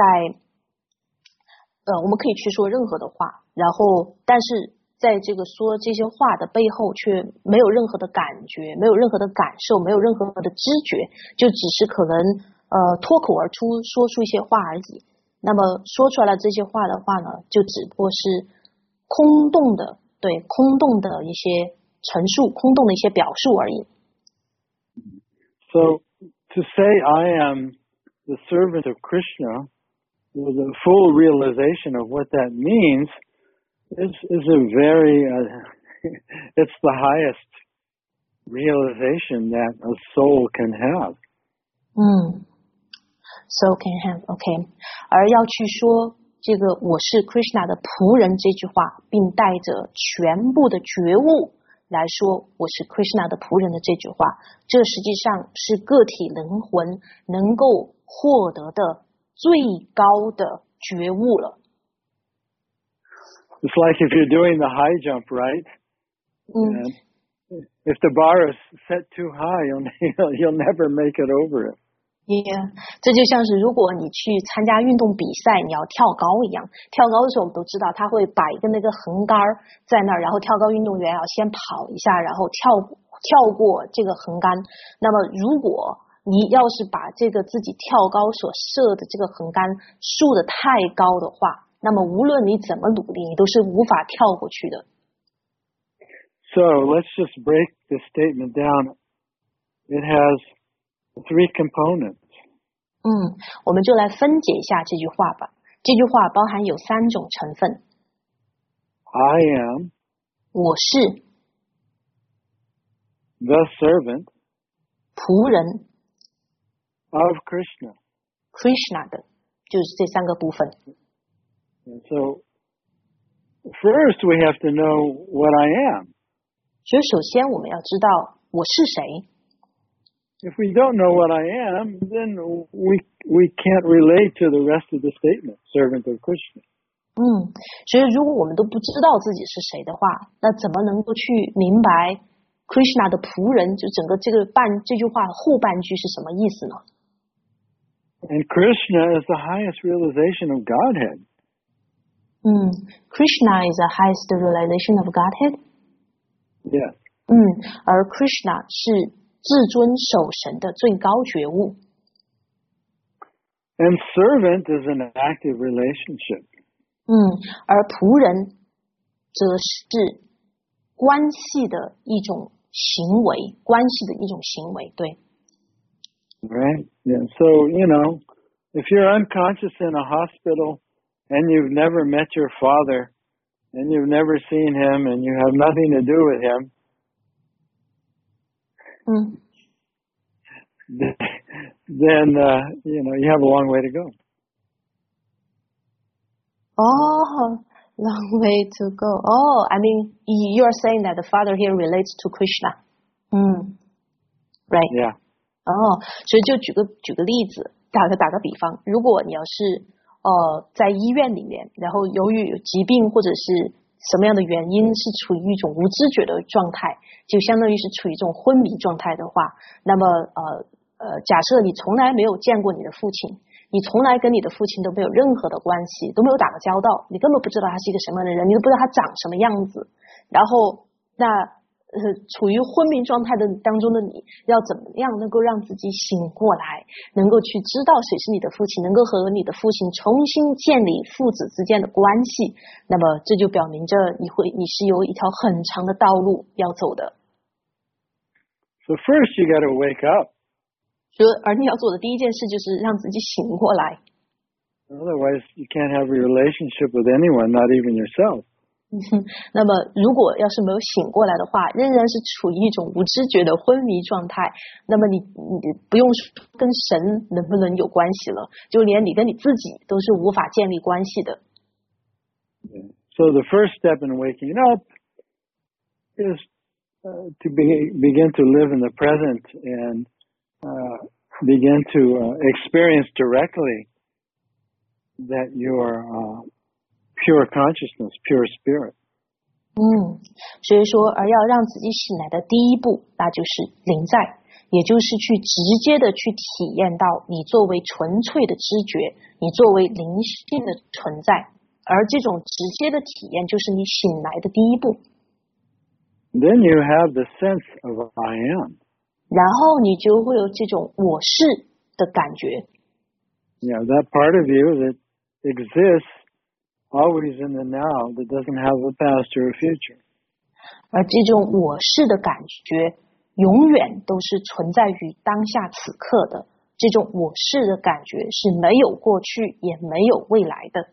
我们可以去说任何的话，然后但是在这个说这些话的背后却没有任何的感觉，没有任何的感受，没有任何的知觉，就只是可能脱口而出说出一些话而已。那么说出来了这些话的话呢，就只不过是空洞的一些陈述，空洞的一些表述而已。 So to say I am the servant of Krishna with a full realization of what that means is a very it's the highest realization that a soul can have. Soul can have, OK. 而要去说这个我是 Krishna 的仆人这句话，并带着全部的觉悟来说我是 Krishna 的仆人的这句话，这实际上是个体灵魂能够获得的最高的觉悟了。 It's like if you're doing the high jump, right? And if the bar is set too high, you'll never make it over it. Yeah, 这就像是如果你去参加运动比赛，你要跳高一样。跳高的时候，我们都知道他会摆一个那个横杆在那儿，然后跳高运动员要先跑一下，然后跳过这个横杆。那么，如果你要是把这个自己跳高所设的这个横杆竖得太高的话，那么无论你怎么努力，你都是无法跳过去的。 So let's just break this statement down. It has 3 components. 我们就来分解一下这句话吧。这句话包含有3种成分。 I am 我是 the servant 仆人 of Krishna. Krishna 的，就是这3个部分。 And so first we have to know what I am. 所以首先我们要知道我是谁。 If we don't know what I am, then we can't relate to the rest of the statement, servant of Krishna. 所以如果我们都不知道自己是谁的话，那怎么能够去明白 Krishna 的仆人，就整个这句话后半句是什么意思呢？ And Krishna is the highest realization of Godhead. Krishna is the highest realization of Godhead? Yes. 而 Krishna 是至尊守神的最高觉悟。 And servant is an active relationship. 而仆人则是关系的一种行为，对。 Right? Yeah. So, if you're unconscious in a hospital and you've never met your father and you've never seen him and you have nothing to do with him, then you have a long way to go. Oh, long way to go. Oh, I mean, you are saying that the father here relates to Krishna. Right. Yeah. 所以就举个例子，打个比方，如果你要是在医院里面，然后由于有疾病或者是什么样的原因是处于一种无知觉的状态，就相当于是处于一种昏迷状态的话，那么假设你从来没有见过你的父亲，你从来跟你的父亲都没有任何的关系，都没有打过交道，你根本不知道他是一个什么样的人，你都不知道他长什么样子，然后处于昏迷状态的当中的你要怎么样能够让自己醒过来，能够去知道谁是你的父亲，能够和你的父亲重新建立父子之间的关系，那么这就表明着你是有一条很长的道路要走的。 So first you got to wake up. 而你要做的第一件事就是让自己醒过来。 Otherwise you can't have a relationship with anyone, not even yourself. 那么如果要是没有醒过来的话，仍然是处于一种无知觉的昏迷状态，那么你不用跟神能不能有关系了，就连你跟你自己都是无法建立关系的。 So the first step in waking up is to begin to live in the present and begin to experience directly that you're pure consciousness, pure spirit. 所以说，而要让自己醒来的第一步，那就是临在， 也就是去直接的去体验到你作为纯粹的知觉，你作为灵性的存在，而这种直接的体验就是你醒来的第一步。 Then you have the sense of I am. 然后你就会有这种我是的感觉。 Yeah, that part of you that exists always in the now, that doesn't have a past or a future. 而这种我是的感觉永远都是存在于当下此刻的，这种我是的感觉是没有过去也没有未来的。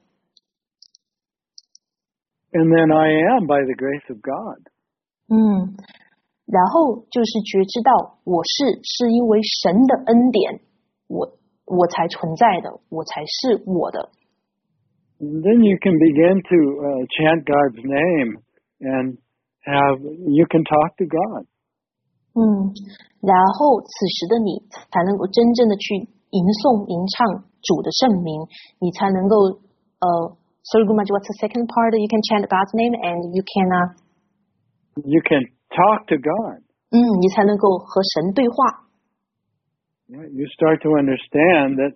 And then I am by the grace of God. 然后就是觉知到我是因为神的恩典，我才存在的，我才是我的。 And then you can begin to chant God's name and you can talk to God. 然后此时的你才能够真正的去吟诵吟唱主的圣名，你才能够Sorry, Gurumaji, what's the second part? You can chant God's name and you can talk to God. 你才能够和神对话。 You start to understand that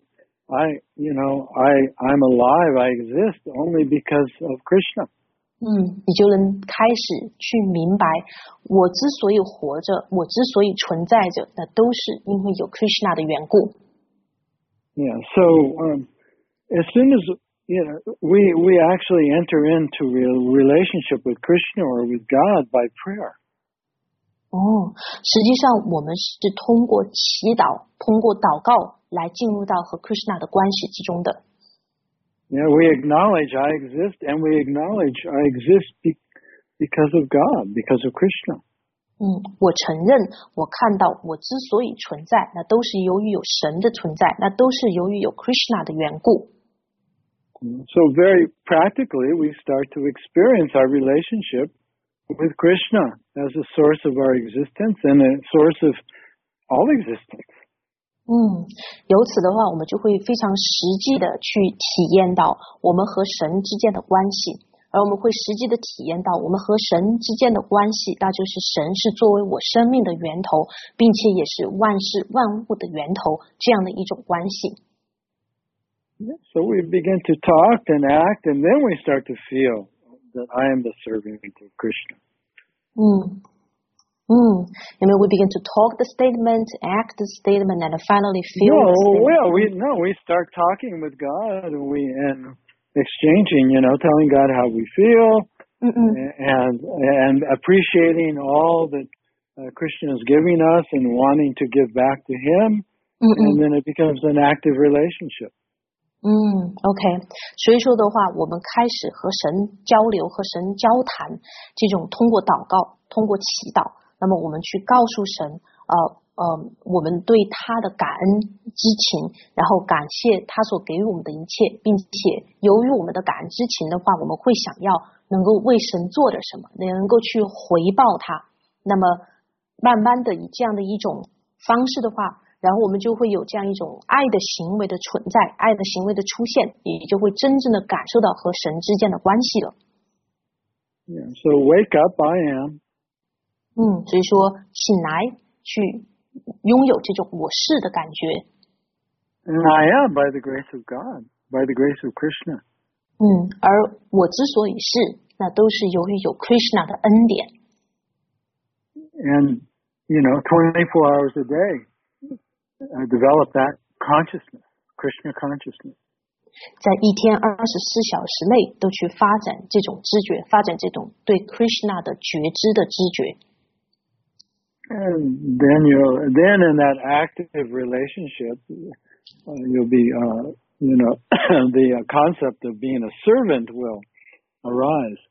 I'm alive, I exist only because of Krishna. 你就能开始去明白，我之所以活着，我之所以存在着，那都是因为有 Krishna 的缘故。 Yeah, so as soon as we actually enter into a relationship with Krishna or with God by prayer. 实际上我们是通过祈祷，通过祷告来进入到和 Krishna 的关系之中的。 Yeah, we acknowledge I exist, and we acknowledge I exist because of God, because of Krishna. 我承认，我看到我之所以存在，那都是由于有神的存在，那都是由于有 Krishna 的缘故。 So very practically, we start to experience our relationship with Krishna as a source of our existence and a source of all existence. 由此的话，我们就会非常实际的去体验到我们和神之间的关系，而我们会实际的体验到我们和神之间的关系，那就是神是作为我生命的源头，并且也是万事万物的源头，这样的一种关系。 So we begin to talk and act, and then we start to feel that I am the servant of Krishna. We begin to talk the statement, act the statement, and finally feel the statement. We start talking with God and exchanging, telling God how we feel and appreciating all that Krishna is giving us and wanting to give back to Him, and then it becomes an active relationship. OK， 所以说的话，我们开始和神交流，和神交谈，这种通过祷告，通过祈祷，那么我们去告诉神，我们对他的感恩之情，然后感谢他所给予我们的一切，并且由于我们的感恩之情的话，我们会想要能够为神做点什么，能够去回报他。那么慢慢的以这样的一种方式的话，然后我们就会有这样一种爱的行为的存在，爱的行为的出现，也就会真正的感受到和神之间的关系了。 Yeah, so wake up, I am. 所以说醒来去拥有这种我是的感觉。 And I am by the grace of God, by the grace of Krishna. 而我之所以是，那都是由于有 Krishna 的恩典。 And 24 hours a day. Develop that consciousness, Krishna consciousness. 在一天24小时内都去发展这种知觉，发展这种对 Krishna 的觉知的知觉。 And then in that active relationship, you'll be, the concept of being a servant will arise.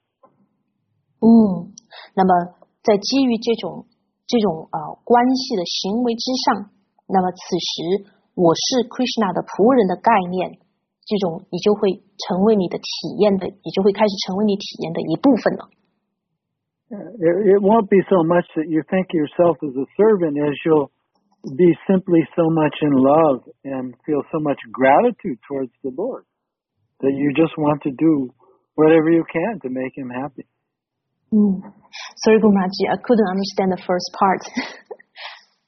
那么在基于这种关系的行为之上。那么此时我是 Krishna 的仆人的概念，这种你就会成为你的体验的，也就会开始成为你体验的一部分了。 It won't be so much that you think yourself as a servant as you'll be simply so much in love and feel so much gratitude towards the Lord that you just want to do whatever you can to make Him happy. Sorry, Gurumaji, I couldn't understand the first part.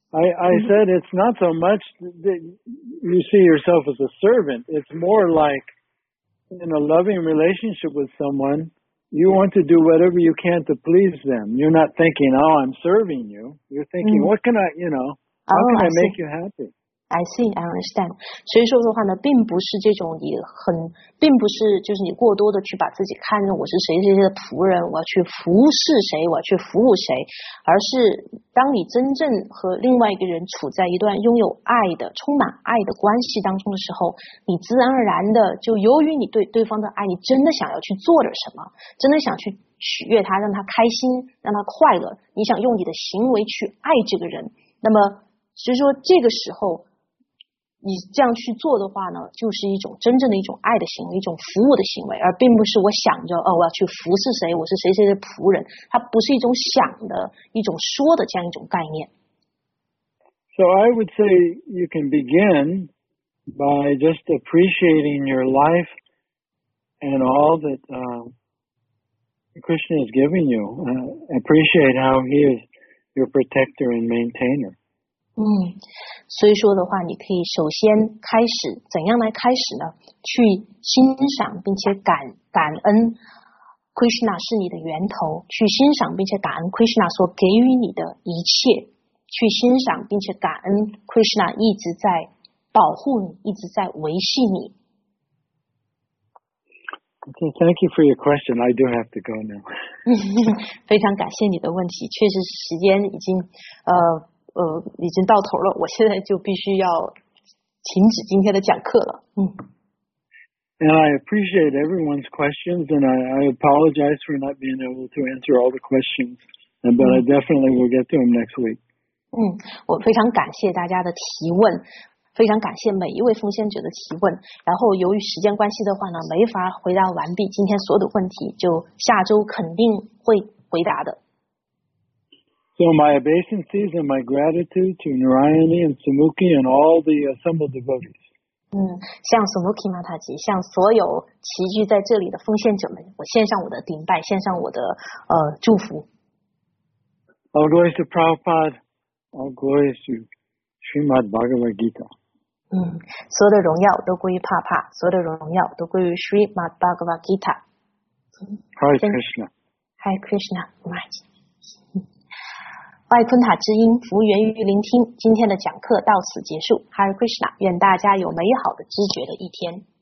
I said it's not so much that you see yourself as a servant. It's more like in a loving relationship with someone, you want to do whatever you can to please them. You're not thinking, oh, I'm serving you. You're thinking, what can I, how can I make you happy? I see, I understand. 所以说的话呢，并不是这种并不是就是你过多的去把自己看成我是谁谁谁的仆人，我要去服侍谁，我要去服务谁，而是当你真正和另外一个人处在一段拥有爱的、充满爱的关系当中的时候，你自然而然的就由于你对对方的爱，你真的想要去做点什么，真的想去取悦他，让他开心，让他快乐，你想用你的行为去爱这个人，那么所以说这个时候你这样去做的话呢，就是一种真正的一种爱的行为，一种服务的行为，而并不是我想着我要去服侍谁，我是谁谁的仆人，它不是一种想的一种说的这样一种概念。 So I would say you can begin by just appreciating your life and all that Krishna is giving you. Appreciate how he is your protector and maintainer. 所以说的话，你可以首先开始怎样来开始呢？去欣赏并且感恩 Krishna 是你的源头，去欣赏并且感恩 Krishna 所给予你的一切，去欣赏并且感恩 Krishna 一直在保护你，一直在维系你。 Okay, thank you for your question. I do have to go now. 非常感谢你的问题，确实时间已经到头了，我现在就必须要停止今天的讲课了。 And I appreciate everyone's questions, and I apologize for not being able to answer all the questions, but I definitely will get to them next week. 我非常感谢大家的提问，非常感谢每一位奉献者的提问。然后由于时间关系的话呢，没法回答完毕今天所有的问题，就下周肯定会回答的。 So my obeisances and my gratitude to Narayani and Sumukhi and all the assembled devotees. 向 Sumukhi 玛塔吉，向所有齐聚在这里的奉献者们，我献上我的顶拜，献上我的祝福。 All glories to Prabhupada, all glories to Srimad Bhagavad Gita. 所有的荣耀都归于帕帕，所有的荣耀都归于 Srimad Bhagavad Gita. Hare Krishna. Hare Krishna, Maharaj. 外昆塔之音，服务源于聆听。今天的讲课到此结束。Hare Krishna，愿大家有美好的知觉的一天。